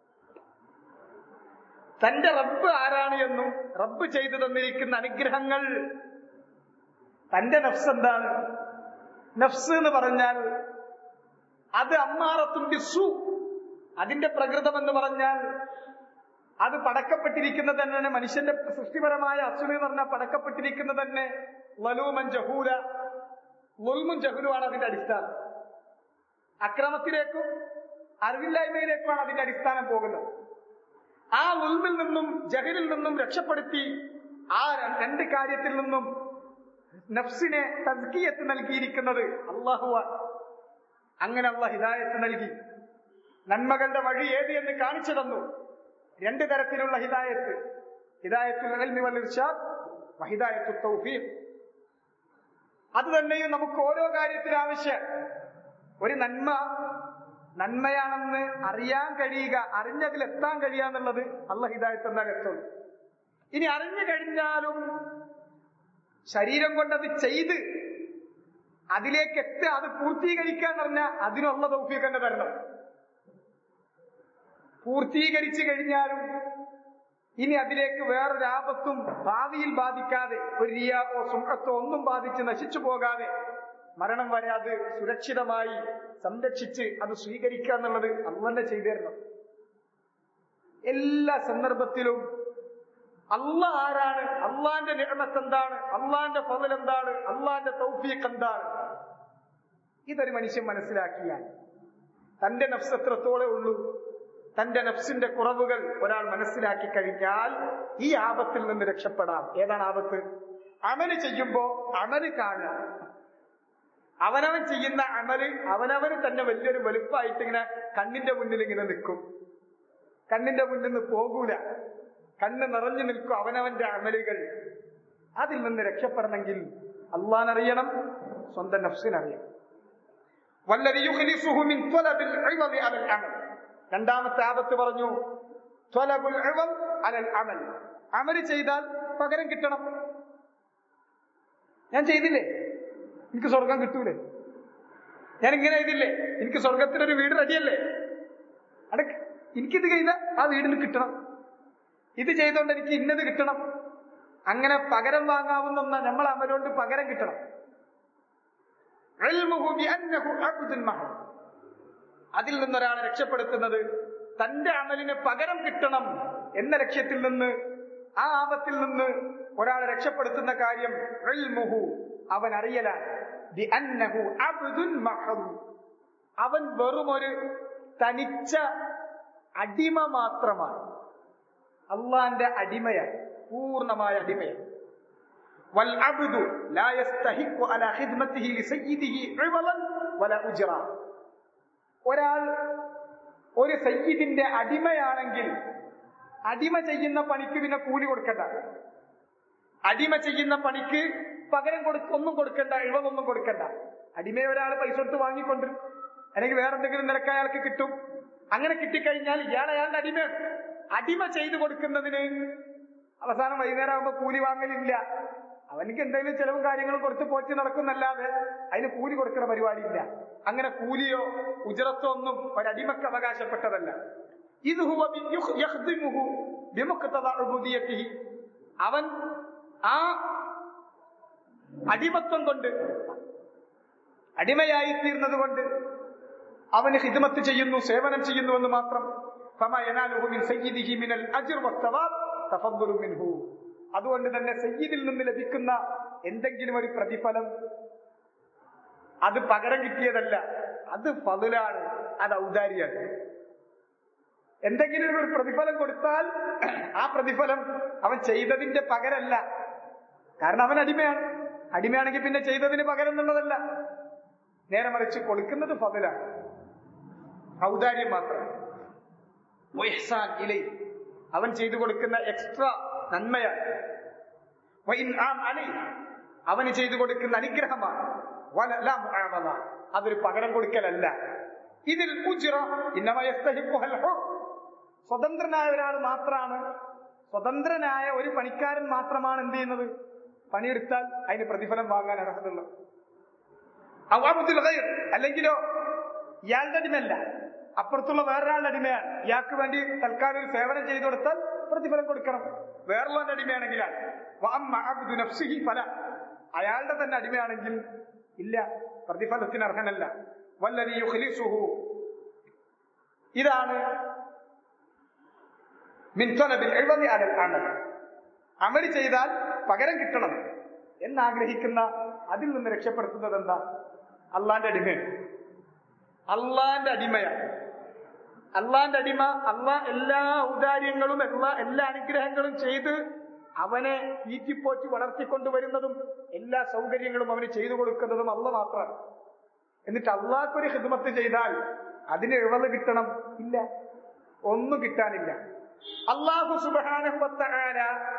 തന്റെ റബ്ബ് ആരാണ് എന്നും റബ്ബ് ചെയ്തു തന്നിരിക്കുന്ന അനുഗ്രഹങ്ങൾ, തന്റെ നഫ്സ് എന്താണ്. നഫ്സ് എന്ന് പറഞ്ഞാൽ അത് അമ്മാറത്തും ബിസ്സു, അതിന്റെ പ്രകൃതം എന്ന് പറഞ്ഞാൽ അത് പടക്കപ്പെട്ടിരിക്കുന്നത് തന്നെ, മനുഷ്യന്റെ സൃഷ്ടിപരമായ അസുഖം എന്ന് പറഞ്ഞാൽ പടക്കപ്പെട്ടിരിക്കുന്നത് തന്നെ ലലൂമൻ ജഹൂല, ളുൽമുൻ ജഹൂലുമാണ് അതിന്റെ അടിസ്ഥാനം. അക്രമത്തിലേക്കും അറിവില്ലായ്മയിലേക്കുമാണ് അതിന്റെ അടിസ്ഥാനം പോകുന്നത്. ആ ളുൽമിൽ നിന്നും ജഹലിൽ നിന്നും രക്ഷപ്പെടുത്തി ആ രണ്ട് കാര്യത്തിൽ നിന്നും നഫ്സിനെ തസ്കിയത്ത് നൽകിയിരിക്കുന്നത് അല്ലാഹുവാണ്. അങ്ങനെ അല്ലാഹു ഹിദായത്ത് നൽകി, നന്മകളുടെ വഴി ഏത് എന്ന് കാണിച്ചു തന്നു. രണ്ട് തരത്തിലുള്ള ഹിദായത്ത്, ഹിദായത്തുൽ ഇൽമി വൽ ഇർശാദ് വ ഹിദായത്തുൽ തൗഫീഖ്. അത് തന്നെയും നമുക്ക് ഓരോ കാര്യത്തിനും ആവശ്യം. ഒരു നന്മയാണെന്ന് അറിയാൻ കഴിയുക, അറിഞ്ഞതിലെത്താൻ കഴിയുക എന്നുള്ളത് അല്ലാഹു ഹിദായത്ത് എന്നാ എത്തുള്ളൂ. ഇനി അറിഞ്ഞു കഴിഞ്ഞാലും ശരീരം കൊണ്ടത് ചെയ്ത് അതിലേക്ക് എത്തുക, അത് പൂർത്തീകരിക്കാൻ പറഞ്ഞാൽ അതിനുള്ള തൗഫീഖ് തന്നെ തരണം. പൂർത്തീകരിച്ചു കഴിഞ്ഞാലും ഇനി അതിലേക്ക് വേറൊരു ആപത്തും ഭാവിയിൽ ബാധിക്കാതെ, ഒരു റിയാവോ സുംഅത്തോ ഒന്നും ബാധിച്ച് നശിച്ചു പോകാതെ മരണം വരെ അത് സുരക്ഷിതമായി സംരക്ഷിച്ച് അത് സ്വീകരിക്കുക എന്നുള്ളത് അള്ളാഹ് ചെയ്തു തരണം. എല്ലാ സന്ദർഭത്തിലും അള്ളാഹ് ആരാണ്, അള്ളാന്റെ നിഅമത്ത് എന്താണ്, അള്ളാന്റെ ഫളൽ എന്താണ്, അള്ളാന്റെ തൗഫീഖ് എന്താണ്, ഇതൊരു മനുഷ്യൻ മനസ്സിലാക്കിയാൽ തന്റെ നഫ്സ് എത്രത്തോളേ ഉള്ളൂ, തന്റെ നഫ്സിന്റെ കുറവുകൾ ഒരാൾ മനസ്സിലാക്കി കഴിഞ്ഞാൽ ഈ ആപത്തിൽ നിന്ന് രക്ഷപ്പെടാം. ഏതാണ് ആപത്ത്? അമല് ചെയ്യുമ്പോ അമല് കാണുക, അവനവൻ ചെയ്യുന്ന അമല് അവനവന് തന്നെ വലിയൊരു വലുപ്പമായിട്ട് ഇങ്ങനെ കണ്ണിന്റെ മുന്നിൽ ഇങ്ങനെ നിൽക്കും, കണ്ണിന്റെ മുന്നിൽ നിന്ന് പോകൂല, കണ്ണ് നിറഞ്ഞു നിൽക്കും അവനവന്റെ അമലുകൾ. അതിൽ നിന്ന് രക്ഷപ്പെടണമെങ്കിൽ അള്ളാഹ്നറിയണം, സ്വന്തം നഫ്സിനറിയണം. വല്ലദി യുഖ്ലിസുഹു മിൻ ത്വലബിൽ ഇവദി അലൽ അമൽ. രണ്ടാമത്തെ ആപത്ത് പറഞ്ഞു ത്വലബുൽ ഇവദ് അലൽ അമൽ. അമല് ചെയ്താൽ പകരം കിട്ടണം. ഞാൻ ചെയ്തില്ലേ, എനിക്ക് സ്വർഗം കിട്ടൂലേ, ഞാൻ ഇങ്ങനെ ചെയ്തില്ലേ, എനിക്ക് സ്വർഗത്തിനൊരു വീട് റെഡിയല്ലേ, എനിക്കിത് ചെയ്ത ആ വീടിന് കിട്ടണം, ഇത് ചെയ്തോണ്ട് എനിക്ക് ഇന്നത് കിട്ടണം. അങ്ങനെ പകരം വാങ്ങാവുന്ന ഒന്നാ നമ്മൾ അമലുകൊണ്ട് പകരം കിട്ടണം. അതിൽ നിന്നൊരാളെ രക്ഷപ്പെടുത്തുന്നത് തന്റെ അമലിന് പകരം കിട്ടണം എന്ന ലക്ഷ്യത്തിൽ നിന്ന്, ആ ആപത്തിൽ നിന്ന് ഒരാളെ രക്ഷപ്പെടുത്തുന്ന കാര്യം അവൻ അറിയലാണ്. അവൻ വെറുമൊരു തനിച്ച അടിമ മാത്രമാണ്, അള്ളാന്റെ അടിമയാണ്, പൂർണ്ണമായ അടിമയാണ്. വൽ അബ്ദു ലാ യസ്തഹിഖു അലാ ഖിദ്മതിഹി ലിസയ്യിദിഹി ഇവളൻ വല ഉജ്റ. ഒരാൾ ഒരു സയ്യിദിന്റെ അടിമയാണെങ്കിൽ അടിമ ചെയ്യുന്ന പണിക്ക് പിന്നെ കൂലി കൊടുക്കണ്ട. അടിമ ചെയ്യുന്ന പണിക്ക് പകരം ഒന്നും കൊടുക്കണ്ട, ഇളവൊന്നും കൊടുക്കണ്ട. അടിമയെ ഒരാൾ പൈസ കൊടുത്ത് വാങ്ങിക്കൊണ്ട് അല്ലെങ്കിൽ വേറെന്തെങ്കിലും നിരക്ക് അയാൾക്ക് കിട്ടും. അങ്ങനെ കിട്ടിക്കഴിഞ്ഞാൽ ഇയാൾ അയാളുടെ അടിമയാണ്. അടിമ ചെയ്തു കൊടുക്കുന്നതിന് അവസാനം വൈകുന്നേരം ആകുമ്പോൾ കൂലി വാങ്ങലില്ല. അവനിക്ക് എന്തെങ്കിലും ചെലവും കാര്യങ്ങളും കൊടുത്ത് പോറ്റി നടക്കുന്നല്ലാതെ അതിന് കൂലി കൊടുക്കുന്ന പരിപാടിയില്ല. അങ്ങനെ കൂലിയോ ഉജറത്തോ ഒന്നും ഒരടിമക്ക് അവകാശപ്പെട്ടതല്ല. ഇത് അവൻ ആ അടിമത്വം കൊണ്ട്, അടിമയായി തീർന്നത് കൊണ്ട് അവന് ഖിദ്മത്ത് ചെയ്യുന്നു, സേവനം ചെയ്യുന്നുവെന്ന് മാത്രം. അതുകൊണ്ട് തന്നെ സയ്യിദിൽ നിന്ന് ലഭിക്കുന്ന എന്തെങ്കിലും ഒരു പ്രതിഫലം അത് പകരം കിട്ടിയതല്ല, അത് ഫദ്ലാണ്, അത് ഔദാര്യാണ്. എന്തെങ്കിലും ഒരു പ്രതിഫലം കൊടുത്താൽ ആ പ്രതിഫലം അവൻ ചെയ്തതിന്റെ പകരല്ല. കാരണം അവൻ അടിമയാണ്. അടിമയാണെങ്കിൽ പിന്നെ ചെയ്തതിന് പകരം എന്നുള്ളതല്ല, നേരെ മറിച്ച് കൊടുക്കുന്നത് ഫദ്ലാണ്, ഔദാര്യം മാത്രം. അവൻ ചെയ്തു കൊടുക്കുന്ന എക്സ്ട്രാ നന്മയാണ്. അവന് ചെയ്തു കൊടുക്കുന്ന അനുഗ്രഹമാണ്. അതൊരു പകരം കൊടുക്കലല്ല. ഇതിൽ സ്വതന്ത്രനായ ഒരാൾ മാത്രമാണ്, സ്വതന്ത്രനായ ഒരു പണിക്കാരൻ മാത്രമാണ് എന്ത് ചെയ്യുന്നത്, പണിയെടുത്താൽ അതിന് പ്രതിഫലം വാങ്ങാൻ അർഹതയുള്ളത്. അല്ലെങ്കിലോ ഇയാളുടെ അടിമയല്ല, അപ്പുറത്തുള്ള വേറൊരാളുടെ അടിമയാണ്, ഇയാൾക്ക് വേണ്ടി തൽക്കാലം ഒരു സേവനം ചെയ്തു കൊടുത്താൽ പ്രതിഫലം കൊടുക്കണം. വേറൊരാളുടെ അടിമയാണെങ്കിലാണ്. അയാളുടെ തന്നെ അടിമയാണെങ്കിൽ ഇല്ല, പ്രതിഫലത്തിന് അർഹനല്ല. വല്ലദീ യുഖ്ലിസുഹു, ഇതാണ് മിൻ തലബിൽ ഇൽമി അലൽ അമൽ, അമൽ ചെയ്താൽ പകരം കിട്ടണം എന്നാഗ്രഹിക്കുന്ന, അതിൽ നിന്ന് രക്ഷപ്പെടുത്തുന്നത് എന്താ? അള്ളാന്റെ അടിമയാണ്. അള്ളാന്റെ അടിമയാണ്. അള്ളാന്റെ അടിമ, അള്ളാഹ് എല്ലാ ഔദാര്യങ്ങളും എല്ലാ അനുഗ്രഹങ്ങളും ചെയ്ത് അവനെ തീറ്റിപ്പോറ്റി വളർത്തിക്കൊണ്ടുവരുന്നതും എല്ലാ സൗകര്യങ്ങളും അവന് ചെയ്തു കൊടുക്കുന്നതും അള്ളാഹ് മാത്രമാണ്. എന്നിട്ട് അള്ളാഹ്ക്കൊരു ഖിദ്മത്ത് ചെയ്താൽ അതിന് ഇളവ് കിട്ടണം? ഇല്ല, ഒന്നും കിട്ടാനില്ല. അല്ലാഹു സുബ്ഹാനഹു വ തആല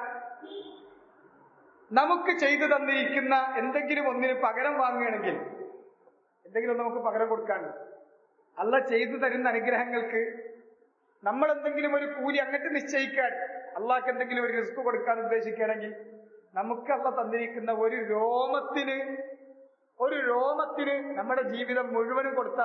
നമുക്ക് ചെയ്തു തന്നിരിക്കുന്ന എന്തെങ്കിലും ഒന്നിന് പകരം വാങ്ങുകയാണെങ്കിൽ, എന്തെങ്കിലും നമുക്ക് പകരം കൊടുക്കാനുണ്ട്, അള്ളാഹ് ചെയ്തു തരുന്ന അനുഗ്രഹങ്ങൾക്ക് നമ്മൾ എന്തെങ്കിലും ഒരു കൂലി അങ്ങോട്ട് നിശ്ചയിക്കാൻ, അള്ളാഹ്ക്ക് എന്തെങ്കിലും ഒരു റിസ്ക് കൊടുക്കാൻ ഉദ്ദേശിക്കുകയാണെങ്കിൽ നമുക്ക് അള്ളാഹ് തന്നിരിക്കുന്ന ഒരു രോമത്തിന് നമ്മുടെ ജീവിതം മുഴുവനും കൊടുത്താൽ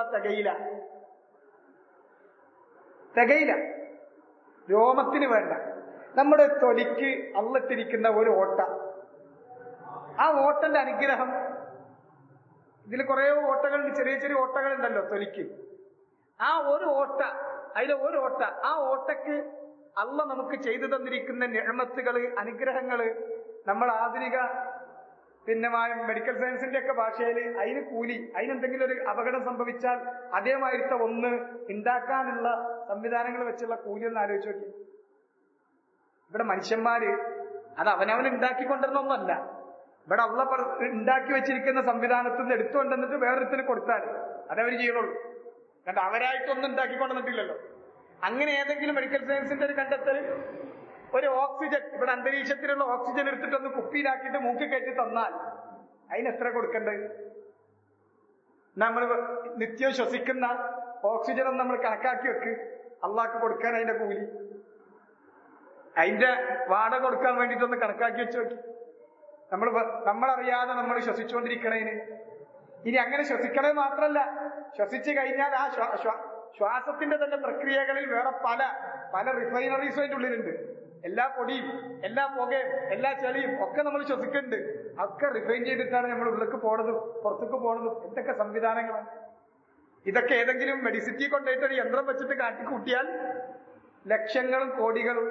തികയില്ല. രോമത്തിന് വേണ്ട. നമ്മുടെ തൊലിക്ക് അള്ളിട്ടിരിക്കുന്ന ഒരു ഓട്ട, ആ ഓട്ടന്റെ അനുഗ്രഹം, ഇതിൽ കുറെ ഓട്ടകളുണ്ട്, ചെറിയ ചെറിയ ഓട്ടകളുണ്ടല്ലോ തൊലിക്ക്. ആ ഒരു ഓട്ട, അതിലെ ഒരു ഓട്ട, ആ ഓട്ടക്ക് അള്ളാഹ് നമുക്ക് ചെയ്തു തന്നിരിക്കുന്ന നിഅമത്തുകള്, അനുഗ്രഹങ്ങള്, നമ്മൾ ആധുനിക മെഡിക്കൽ സയൻസിന്റെ ഒക്കെ ഭാഷയിൽ അതിന് കൂലി, അതിനെന്തെങ്കിലും ഒരു അപകടം സംഭവിച്ചാൽ അതേമാതിരത്തെ ഒന്ന് ഉണ്ടാക്കാനുള്ള സംവിധാനങ്ങൾ വെച്ചുള്ള കൂലി ഒന്ന് ആലോചിച്ച് നോക്കി. ഇവിടെ മനുഷ്യന്മാര് അത് അവനവൻ ഉണ്ടാക്കിക്കൊണ്ടിരുന്നൊന്നുമല്ല. ഇവിടെ അള്ളാഹ് ഉണ്ടാക്കി വെച്ചിരിക്കുന്ന സംവിധാനത്തിൽ നിന്ന് എടുത്തുകൊണ്ടെന്നിട്ട് വേറൊരുത്തിന് കൊടുത്താൽ അതവർ ചെയ്യണുള്ളൂ. കാരണം അവരായിട്ടൊന്നും ഉണ്ടാക്കിക്കൊണ്ടിട്ടില്ലല്ലോ. അങ്ങനെ ഏതെങ്കിലും മെഡിക്കൽ സയൻസിന്റെ ഒരു കണ്ടെത്തൽ, ഒരു ഓക്സിജൻ, ഇവിടെ അന്തരീക്ഷത്തിലുള്ള ഓക്സിജൻ എടുത്തിട്ടൊന്ന് കുപ്പിയിലാക്കിയിട്ട് മൂക്കി കയറ്റി തന്നാൽ അതിന് എത്ര കൊടുക്കണ്ടത്? നമ്മൾ നിത്യം ശ്വസിക്കുന്ന ഓക്സിജൻ നമ്മൾ കണക്കാക്കി വെക്ക്, അള്ളാഹ്ക്ക് കൊടുക്കാൻ അതിന്റെ കൂലി, അതിന്റെ വാടക കൊടുക്കാൻ വേണ്ടിയിട്ടൊന്ന് കണക്കാക്കി വെച്ച് നോക്കി. നമ്മളറിയാതെ നമ്മൾ ശ്വസിച്ചുകൊണ്ടിരിക്കണേന്. ഇനി അങ്ങനെ ശ്വസിക്കണത് മാത്രമല്ല, ശ്വസിച്ചു കഴിഞ്ഞാൽ ആ ശ്വാസത്തിന്റെ തന്നെ പ്രക്രിയകളിൽ വേറെ പല റിഫൈനറീസും അതിന്റെ ഉള്ളിലുണ്ട്. എല്ലാ പൊടിയും, എല്ലാ പുകയും, എല്ലാ ചെളിയും ഒക്കെ നമ്മൾ ശ്വസിക്കുന്നുണ്ട്. ഒക്കെ റിഫൈൻ ചെയ്തിട്ടാണ് നമ്മൾ ഉള്ളിലേക്ക് പോണതും പുറത്തേക്ക് പോണതും. എന്തൊക്കെ സംവിധാനങ്ങളാണ് ഇതൊക്കെ! ഏതെങ്കിലും മെഡിസിറ്റി കൊണ്ടുപോയിട്ട് ഒരു യന്ത്രം വെച്ചിട്ട് കാട്ടിക്കൂട്ടിയാൽ ലക്ഷങ്ങളും കോടികളും.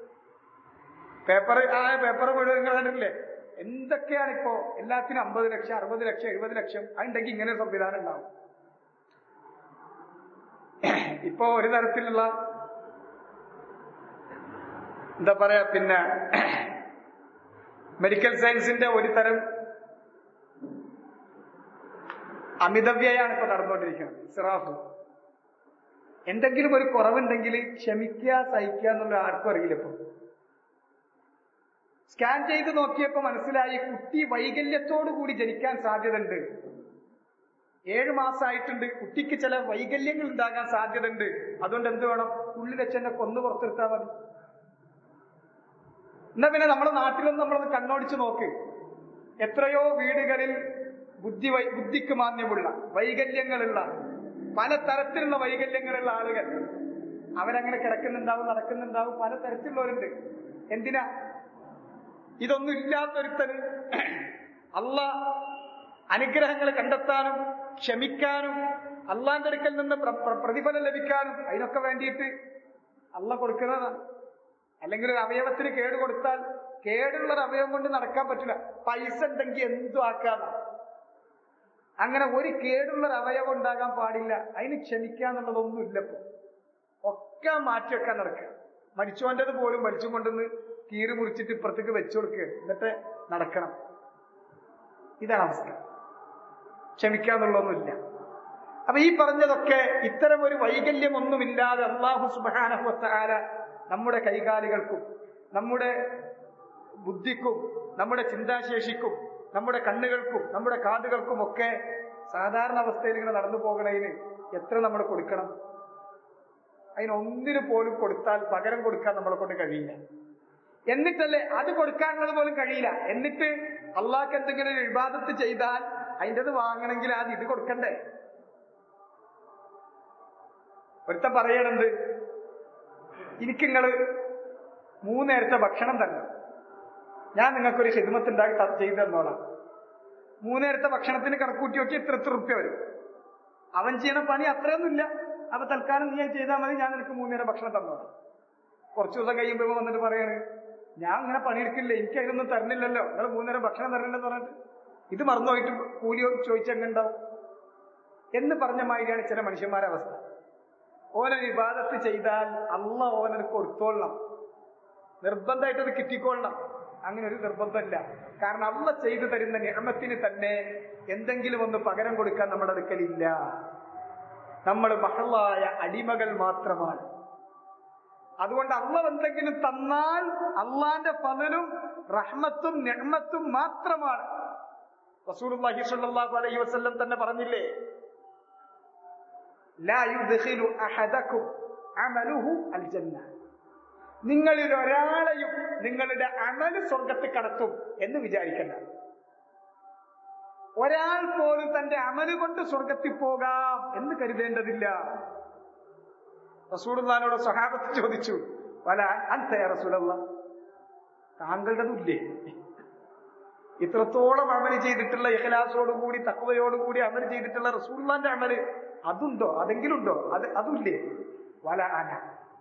പേപ്പർ മുഴുവൻ കണ്ടിട്ടില്ലേ? എന്തൊക്കെയാണ് ഇപ്പോ! എല്ലാത്തിനും 50 ലക്ഷം, 60 ലക്ഷം, 70 ലക്ഷം. അതുണ്ടെങ്കിൽ ഇങ്ങനെ ഒരു സംവിധാനം ഉണ്ടാവും. ഇപ്പോ ഒരു തരത്തിലുള്ള എന്താ പറയാ, മെഡിക്കൽ സയൻസിന്റെ ഒരു തരം അമിതവ്യയാണ് ഇപ്പൊ നടന്നുകൊണ്ടിരിക്കുന്നത്. ഇസ്റാഫ്. എന്തെങ്കിലും ഒരു കുറവുണ്ടെങ്കിൽ ക്ഷമിക്കുക, സഹിക്കുക എന്നുള്ള ആർക്കും അറിയില്ല. ഇപ്പൊ സ്കാൻ ചെയ്ത് നോക്കിയപ്പോ മനസ്സിലായി കുട്ടി വൈകല്യത്തോടു കൂടി ജനിക്കാൻ സാധ്യതയുണ്ട്. 7 മാസമായിട്ടുണ്ട്, കുട്ടിക്ക് ചില വൈകല്യങ്ങൾ ഉണ്ടാകാൻ സാധ്യതയുണ്ട്. അതുകൊണ്ട് എന്ത് വേണം? ഉള്ളിൽ വെച്ച് തന്നെ കൊന്നു പുറത്തെടുത്താൽ മതി. എന്നാ പിന്നെ നമ്മുടെ നാട്ടിലൊന്നും നമ്മളൊന്ന് കണ്ണോടിച്ച് നോക്ക്. എത്രയോ വീടുകളിൽ ബുദ്ധിക്ക് മാന്യമുള്ള വൈകല്യങ്ങളുള്ള പലതരത്തിലുള്ള വൈകല്യങ്ങളുള്ള ആളുകൾ അവരങ്ങനെ കിടക്കുന്നുണ്ടാവും, നടക്കുന്നുണ്ടാവും, പലതരത്തിലുള്ളവരുണ്ട്. എന്തിനാ? ഇതൊന്നും ഇല്ലാത്തൊരുത്തന് അള്ളാഹ് അനുഗ്രഹങ്ങൾ കണ്ടെത്താനും ക്ഷമിക്കാനും അള്ളാന്റെ അടുക്കൽ നിന്ന് പ്രതിഫലം ലഭിക്കാനും അതിനൊക്കെ വേണ്ടിയിട്ട് അള്ളാഹ് കൊടുക്കുന്നതാണ്. അല്ലെങ്കിൽ ഒരു അവയവത്തിന് കേട് കൊടുത്താൽ കേടുള്ളൊരു അവയവം കൊണ്ട് നടക്കാൻ പറ്റില്ല. പൈസ ഉണ്ടെങ്കിൽ എന്തും ആക്കാതെ. അങ്ങനെ ഒരു കേടുള്ളൊരു അവയവം ഉണ്ടാകാൻ പാടില്ല. അതിന് ക്ഷമിക്കാന്നുള്ളതൊന്നും ഇല്ലപ്പോ. ഒക്കെ മാറ്റിവെക്കാൻ നടക്കുക. മരിച്ചോന്റേത് പോലും വലിച്ചും കൊണ്ടുവന്ന് കീറി മുറിച്ചിട്ട് ഇപ്പുറത്തേക്ക് വെച്ചു കൊടുക്കുക, എന്നിട്ട് നടക്കണം. ഇതാണ് അവസ്ഥ. ക്ഷമിക്കാന്നുള്ളതൊന്നുമില്ല. അപ്പൊ ഈ പറഞ്ഞതൊക്കെ ഇത്തരം ഒരു വൈകല്യം ഒന്നുമില്ലാതെ അല്ലാഹു സുബ്ഹാനഹു വ തആല നമ്മുടെ കൈകാലുകൾക്കും നമ്മുടെ ബുദ്ധിക്കും നമ്മുടെ ചിന്താശേഷിക്കും നമ്മുടെ കണ്ണുകൾക്കും നമ്മുടെ കാതുകൾക്കും ഒക്കെ സാധാരണ അവസ്ഥയിൽ ഇങ്ങനെ നടന്നു പോകണതിന് എത്ര നമ്മൾ കൊടുക്കണം? അതിനൊന്നിനു പോലും കൊടുത്താൽ പകരം കൊടുക്കാൻ നമ്മളെ കൊണ്ട് കഴിയില്ല. എന്നിട്ടല്ലേ അത് കൊടുക്കാനുള്ളത് പോലും കഴിയില്ല. എന്നിട്ട് അള്ളാഹ്ക്ക് എന്തെങ്കിലും ഒരു ഇബാദത്ത് ചെയ്താൽ അതിൻ്റെത് വാങ്ങണമെങ്കിൽ ആദ്യം ഇത് കൊടുക്കണ്ടേ? ഒരുത്തൻ പറയണത്, എനിക്ക് നിങ്ങള് 3 നേരത്തെ ഭക്ഷണം തന്നെ, ഞാൻ നിങ്ങൾക്കൊരു ഹിദ്മത്ത് ഉണ്ടാക്കി ചെയ്തു തന്നോളാം. 3 നേരത്തെ ഭക്ഷണത്തിന് കണക്കൂട്ടി നോക്കി ഇത്ര റുപ്യ വരും. അവൻ ചെയ്യണ പണി അത്രയൊന്നുമില്ല. അപ്പൊ തൽക്കാലം നീ ചെയ്താൽ മതി, ഞാൻ നിനക്ക് 3 നേരം ഭക്ഷണം തന്നോളാം. കുറച്ചു ദിവസം കഴിയുമ്പോൾ വന്നിട്ട് പറയാണ്, ഞാൻ ഇങ്ങനെ പണിയെടുക്കില്ല, എനിക്ക് അതിനൊന്നും തരണില്ലല്ലോ, നിങ്ങൾ 3 നേരം ഭക്ഷണം തരണില്ലെന്ന് പറഞ്ഞിട്ട് ഇത് മറന്നുപോയിട്ട് കൂലി ചോദിച്ചെങ്ങുണ്ടാവും എന്ന് പറഞ്ഞ മാതിരിയാണ് ചില മനുഷ്യന്മാരുടെ അവസ്ഥ. ഓനൊരു ഇബാദത്ത് ചെയ്താൽ അള്ളാഹ് ഓനത് കൊടുത്തോളണം, നിർബന്ധമായിട്ടത് കിട്ടിക്കൊള്ളണം. അങ്ങനെ ഒരു നിർബന്ധമില്ല. കാരണം അള്ളാഹ് ചെയ്തു തരുന്ന നിഅമത്തിന് തന്നെ എന്തെങ്കിലും ഒന്ന് പകരം കൊടുക്കാൻ നമ്മുടെ അടുക്കലില്ല. നമ്മൾ മഹളായ അടിമകൾ മാത്രമാണ്. അതുകൊണ്ട് അള്ളാഹ് എന്തെങ്കിലും തന്നാൽ അള്ളാന്റെ ഫളലും റഹ്മത്തും നിഅമത്തും മാത്രമാണ്. റസൂലുള്ളാഹി സ്വല്ലല്ലാഹു അലൈഹി വസല്ലം തന്നെ പറഞ്ഞില്ലേ, ലാ യുദ്ഖിലു അഹദകും അമലുഹു അൽ ജന്ന. നിങ്ങളിൽ ഒരാളെയും നിങ്ങളുടെ അമല് സ്വർഗത്തിൽ കടത്തും എന്ന് വിചാരിക്കണ്ട. ഒരാൾ പോലും തന്റെ അമല് കൊണ്ട് സ്വർഗത്തിൽ പോകാം എന്ന് കരുതേണ്ടതില്ല. റസൂലുള്ളാഹിനോട് സ്വഹാബത്ത് ചോദിച്ചു, വല അൻത യാ റസൂലല്ലാഹ്, താങ്കളുടേതില്ലേ? ഇത്രത്തോളം അമല് ചെയ്തിട്ടുള്ള ഇഖ്ലാസോടുകൂടി തഖ്വയോടുകൂടി അമല് ചെയ്തിട്ടുള്ള റസൂലുള്ളാഹിന്റെ അമല് അതുണ്ടോ? അതെങ്കിലും ഉണ്ടോ? അതുമില്ലേ? വല അന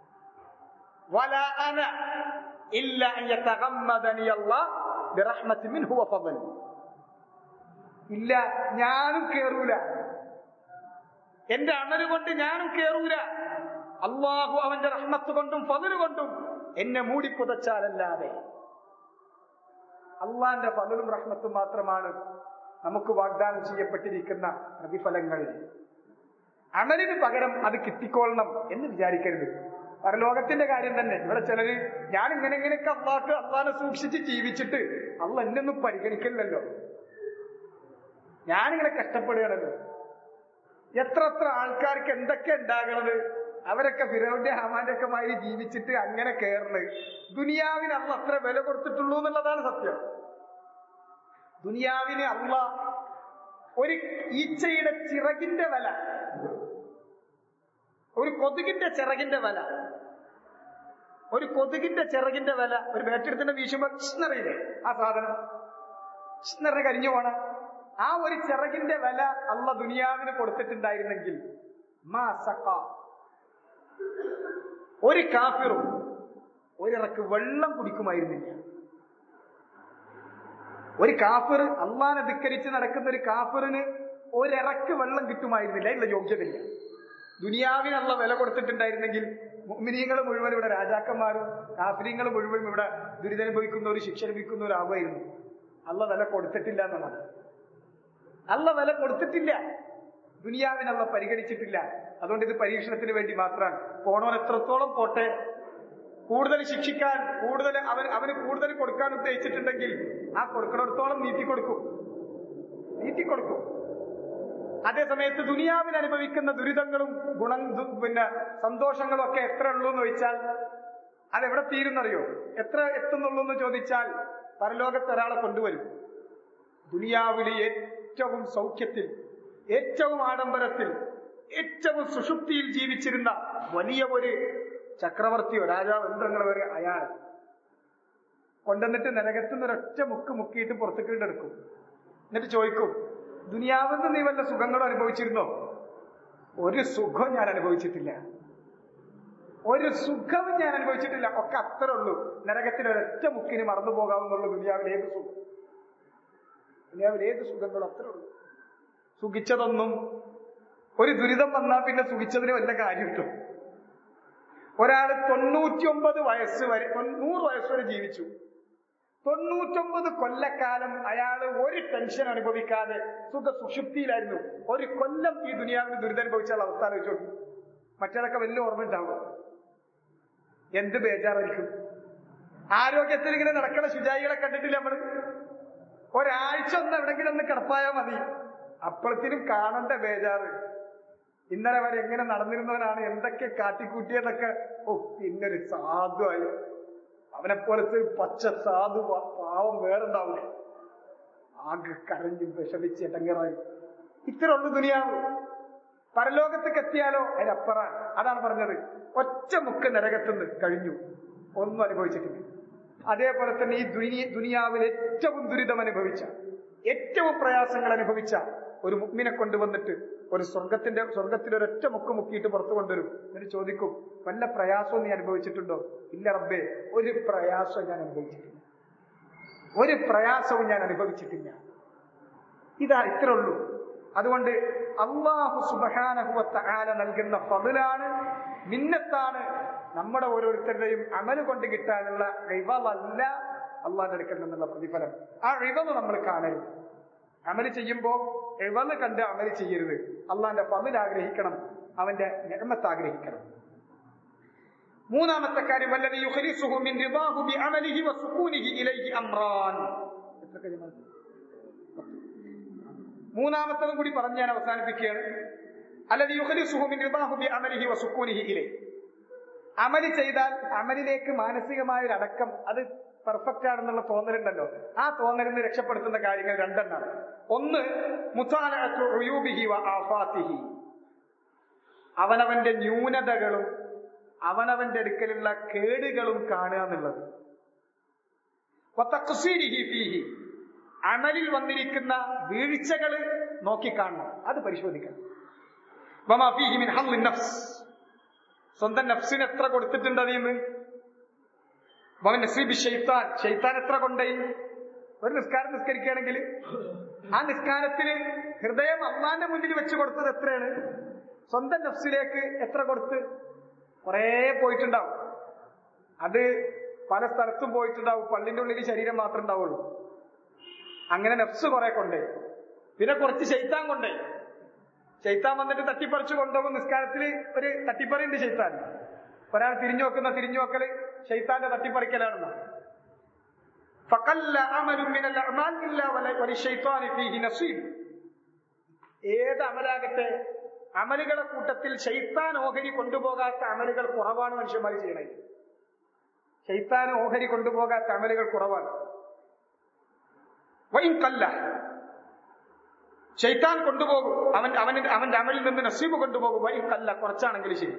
ഇല്ല അൻ യതഗമ്മദനി അല്ലാഹ് ബിറഹ്മത്തിൻ മിൻഹു വഫളൻ. ഇല്ല, ഞാനും കേറൂല, എന്റെ അമല് കൊണ്ട് ഞാനും കേറൂല. അള്ളാഹു അവന്റെ റഹ്മത്ത് കൊണ്ടും ഫളല് കൊണ്ടും എന്നെ മൂടിപ്പുതച്ചാലല്ലാതെ. അള്ളാന്റെ ഫളലും റഹ്മത്തും മാത്രമാണ് നമുക്ക് വാഗ്ദാനം ചെയ്യപ്പെട്ടിരിക്കുന്ന പ്രതിഫലങ്ങൾ. അമലിന് പകരം അത് കിട്ടിക്കൊള്ളണം എന്ന് വിചാരിക്കരുത്. പരലോകത്തിന്റെ കാര്യം തന്നെ. ഇവിടെ ചിലര് ഞാൻ ഇങ്ങനെയൊക്കെ അള്ളാനെ സൂക്ഷിച്ച് ജീവിച്ചിട്ട് അള്ളാഹ് എന്നൊന്നും പരിഗണിക്കില്ലല്ലോ, ഞാനിങ്ങനെ കഷ്ടപ്പെടുകയാണല്ലോ. എത്ര ആൾക്കാർക്ക് എന്തൊക്കെ ഉണ്ടാകണത്. അവരൊക്കെ ഫിറൗന്റെ ഹാമാന്റെ ഒക്കെ മാതിരി ജീവിച്ചിട്ട് അങ്ങനെ കേറണ്. ദുനിയാവിന് അള്ളാഹ് അത്ര വില കൊടുത്തിട്ടുള്ളൂ എന്നുള്ളതാണ് സത്യം. ദുനിയാവിന് അള്ളാഹ് ഒരു ഈച്ചയുടെ ചിറകിന്റെ വില, ഒരു കൊതുകിന്റെ ചിറകിന്റെ വില, ഒരു കൊതുകിന്റെ ചിറകിന്റെ വില, ഒരു ബാറ്റെടുത്തിന്റെ വീശുമ്പോ ഷ്ണറിയില്ലേ ആ സാധനം, ഷ്ണറി കരിഞ്ഞു പോണ ആ ഒരു ചിറകിന്റെ വില അള്ളാഹ് ദുനിയാവിന് കൊടുത്തിട്ടുണ്ടായിരുന്നെങ്കിൽ മാ സഖ, ഒരു കാഫിറും ഒരിറക്ക് വെള്ളം കുടിക്കുമായിരുന്നില്ല. ഒരു കാഫിർ, അള്ളാനെ ധിക്കരിച്ച് നടക്കുന്ന ഒരു കാഫിറിന് ഒരിറക്ക് വെള്ളം കിട്ടുമായിരുന്നില്ല. ഇല്ല, യോഗ്യതയില്ല. ദുനിയാവിന് അള്ളാഹ് വില കൊടുത്തിട്ടുണ്ടായിരുന്നെങ്കിൽ മുഅ്മിനീങ്ങൾ മുഴുവൻ ഇവിടെ രാജാക്കന്മാരും കാഫിരീങ്ങൾ മുഴുവൻ ഇവിടെ ദുരിതനുഭവിക്കുന്നവരും ശിക്ഷ ലഭിക്കുന്നവരാവുമായിരുന്നു. അള്ള വില കൊടുത്തിട്ടില്ല എന്നുള്ളത്. അള്ള വില കൊടുത്തിട്ടില്ല, ദുനിയാവിനുള്ള പരിഗണിച്ചിട്ടില്ല. അതുകൊണ്ട് ഇത് പരീക്ഷണത്തിന് വേണ്ടി മാത്രമാണ്. പോണവൻ എത്രത്തോളം പോട്ടെ, കൂടുതൽ ശിക്ഷിക്കാൻ, കൂടുതൽ അവന് കൂടുതൽ കൊടുക്കാൻ ഉദ്ദേശിച്ചിട്ടുണ്ടെങ്കിൽ ആ കൊടുക്കുന്നിടത്തോളം നീട്ടിക്കൊടുക്കും. അതേസമയത്ത് ദുനിയാവിൽ അനുഭവിക്കുന്ന ദുരിതങ്ങളും സന്തോഷങ്ങളും ഒക്കെ എത്ര ഉള്ളൂ എന്ന് ചോദിച്ചാൽ അതെവിടെ തീരുന്നറിയോ? എത്ര എത്തുന്നുള്ളൂ എന്ന് ചോദിച്ചാൽ പരലോകത്ത് ഒരാളെ കൊണ്ടുവരും. ദുനിയാവിലെ ഏറ്റവും സൗഖ്യത്തിൽ, ഏറ്റവും ആഡംബരത്തിൽ, ഏറ്റവും സുഷുപ്തിയിൽ ജീവിച്ചിരുന്ന വലിയ ഒരു ചക്രവർത്തിയോ രാജാവ് എന്തെങ്കിലും വരെ അയാൾ കൊണ്ടുവന്നിട്ട് നരകത്തുനിന്ന് ഒരൊറ്റ മുക്കിയിട്ട് പുറത്തേക്ക് എടുക്കും. എന്നിട്ട് ചോദിക്കും, ദുനിയാവെന്ന് നീ വല്ല സുഖങ്ങളും അനുഭവിച്ചിരുന്നോ? ഒരു സുഖവും ഞാൻ അനുഭവിച്ചിട്ടില്ല, ഒരു സുഖവും ഞാൻ അനുഭവിച്ചിട്ടില്ല. ഒക്കെ അത്രേ ഉള്ളൂ. നരകത്തിൽ ഒരൊറ്റ മുക്കിന് മറന്നു പോകാവുന്നുള്ളൂ. ദുനിയാവിലേത് സുഖങ്ങളും അത്രേ ഉള്ളൂ. സുഖിച്ചതൊന്നും, ഒരു ദുരിതം വന്നാൽ പിന്നെ സുഖിച്ചതിന് വല്ല കാര്യം കിട്ടും. ഒരാള് 99 വയസ്സ് വരെ 100 വയസ്സ് വരെ ജീവിച്ചു. 99 കൊല്ലക്കാലം അയാള് ഒരു ടെൻഷൻ അനുഭവിക്കാതെ സുഷുപ്തിയിലായിരുന്നു. ഒരു കൊല്ലം ഈ ദുനിയാവിന് ദുരിതമനുഭവിച്ചാൽ അവസ്ഥ ആലോചിച്ചു നോക്കി. മറ്റേതൊക്കെ വലിയ ഓർമ്മ ഉണ്ടാവും. എന്ത് ബേജാറായിരിക്കും. ആരോഗ്യത്തിൽ ഇങ്ങനെ നടക്കണ ശുചായികളെ കണ്ടിട്ടില്ല നമ്മള്? ഒരാഴ്ച ഒന്ന് എവിടെങ്കിലും ഒന്ന് കിടപ്പായാൽ മതി, അപ്പോഴത്തേനും കാണേണ്ട ബേജാറ്. ഇന്നലെ വരെ എങ്ങനെ നടന്നിരുന്നവനാണ്, എന്തൊക്കെ കാട്ടിക്കൂട്ടിയതൊക്കെ. പിന്നൊരു സാധുവായി, അവനെ പോലത്തെ ഒരു പച്ച സാധു പാവം വേറുണ്ടാവില്ല. ആകെ കരഞ്ഞു വിഷമിച്ച് എടങ്ങേറായി. ഇത്ര ഉള്ളു ദുനിയാവ്. പരലോകത്തേക്ക് എത്തിയാലോ അതിനപ്പുറം. അതാണ് പറഞ്ഞത്, ഒറ്റ മുക്ക് നരകത്തുനിന്ന് കഴിഞ്ഞു, ഒന്നും അനുഭവിച്ചിട്ടില്ല. അതേപോലെ തന്നെ ഈ ദുനിയാവിൽ ഏറ്റവും ദുരിതം അനുഭവിച്ച, ഏറ്റവും പ്രയാസങ്ങൾ അനുഭവിച്ച ഒരു മുഅ്മിനെ കൊണ്ടുവന്നിട്ട് ഒരു സ്വർഗത്തിൽ ഒരൊറ്റ മുക്കിയിട്ട് പുറത്തു കൊണ്ടുവരും. എന്നിട്ട് ചോദിക്കും, വല്ല പ്രയാസവും നീ അനുഭവിച്ചിട്ടുണ്ടോ? ഇല്ല റബ്ബേ, ഒരു പ്രയാസവും ഞാൻ അനുഭവിച്ചിട്ടില്ല. ഇതാ ഇത്രേ ഉള്ളൂ. അതുകൊണ്ട് അല്ലാഹു സുബ്ഹാനഹു വ തആല നൽകുന്ന ഫദ്ലാണ്, മിന്നത്താണ്. നമ്മുടെ ഓരോരുത്തരുടെയും അമല് കൊണ്ട് കിട്ടാനുള്ള ഇവളല്ല അള്ളാന്റെ അടുക്കൽ നിന്നുള്ള പ്രതിഫലം. ആ ഇവള് നമ്മൾ കാണരുത്. അമല് ചെയ്യുമ്പോ ഇവള് കണ്ട് അമല് ചെയ്യരുത്. അള്ളാന്റെ ഫദ്ൽ ആഗ്രഹിക്കണം, അവന്റെ നിഅമത്ത് ആഗ്രഹിക്കണം. മൂന്നാമത്തെ കാര്യം, വല്ലദീ യുഖ്ലിസുഹു മിൻ റിദാഹു ബിഅമലിഹി വസുകൂനിഹി ഇലൈഹി അംറാൻ. മൂന്നാമത്തതും കൂടി പറഞ്ഞ് ഞാൻ അവസാനിപ്പിക്കുകയാണ്. അല്ലദീ യുഖ്ലിസുഹു മിൻ റിദാഹു ബിഅമലിഹി വസുകൂനിഹി ഇലൈഹി. അമല് ചെയ്താൽ അമലിലേക്ക് മാനസികമായൊരു അടക്കം, അത് പെർഫെക്റ്റ് ആണെന്നുള്ള തോന്നലുണ്ടല്ലോ, ആ തോന്നലിൽ നിന്ന് രക്ഷപ്പെടുത്തുന്ന കാര്യങ്ങൾ രണ്ടെണ്ണമാണ്. ഒന്ന്, മുതാലഅതു ഉയൂബിഹി വ ആഫാതിഹി. അവനവന്റെ ന്യൂനതകളും അവനവന്റെ അടുക്കലുള്ള കേടുകളും കാണുക എന്നുള്ളത്. വ തഖ്സീരിഹി ഫീഹി. അമലിൽ വന്നിരിക്കുന്ന വീഴ്ചകൾ നോക്കിക്കാണണം, അത് പരിശോധിക്കണം. വമാ ഫീഹി മിൻ ഹള്ളിൻ നഫ്സ്. സ്വന്തം നഫ്സിന് എത്ര കൊടുത്തിട്ടുണ്ട് അതിന്ന്. ഷെയ്ത്താൻ എത്ര കൊണ്ടുപോയി. ഒരു നിസ്കാരം നിസ്കരിക്കുകയാണെങ്കിൽ ആ നിസ്കാരത്തിന് ഹൃദയം അള്ളാന്റെ മുന്നിൽ വെച്ച് കൊടുത്തത് എത്രയാണ്? സ്വന്തം നഫ്സിലേക്ക് എത്ര കൊടുത്ത്? കുറേ പോയിട്ടുണ്ടാവും. അത് പല സ്ഥലത്തും പോയിട്ടുണ്ടാവും. പള്ളിന്റെ ഉള്ളിൽ ശരീരം മാത്രമേ ഉണ്ടാവുള്ളൂ. അങ്ങനെ നഫ്സ് കുറെ കൊണ്ടേ, പിന്നെ കുറച്ച് ഷെയ്ത്താൻ കൊണ്ടേ. ഷെയ്ത്താൻ വന്നിട്ട് തട്ടിപ്പറിച്ചു കൊണ്ടുപോകും. നിസ്കാരത്തിൽ ഒരു തട്ടിപ്പറിയുണ്ട് ഷെയ്ത്താൻ. ഒരാൾ തിരിഞ്ഞുനോക്കല് ഷെയ്ത്താന്റെ തട്ടിപ്പറിക്കലാണെന്ന്. ഏത് അമലാകട്ടെ, അമലുകളെ കൂട്ടത്തിൽ ഷെയ്ത്താൻ ഓഹരി കൊണ്ടുപോകാത്ത അമലുകൾ കുറവാണ് മനുഷ്യന്മാർ ചെയ്യണത്. ഷെയ്ത്താൻ ഓഹരി കൊണ്ടുപോകാത്ത അമലുകൾ കുറവാണ്. വൈകല്ല ഷെയ്ത്താൻ കൊണ്ടുപോകും, അവന്റെ അമലിൽ നിന്ന് നസീബ് കൊണ്ടുപോകും. വൈകല്ല, കുറച്ചാണെങ്കിലും ശരി.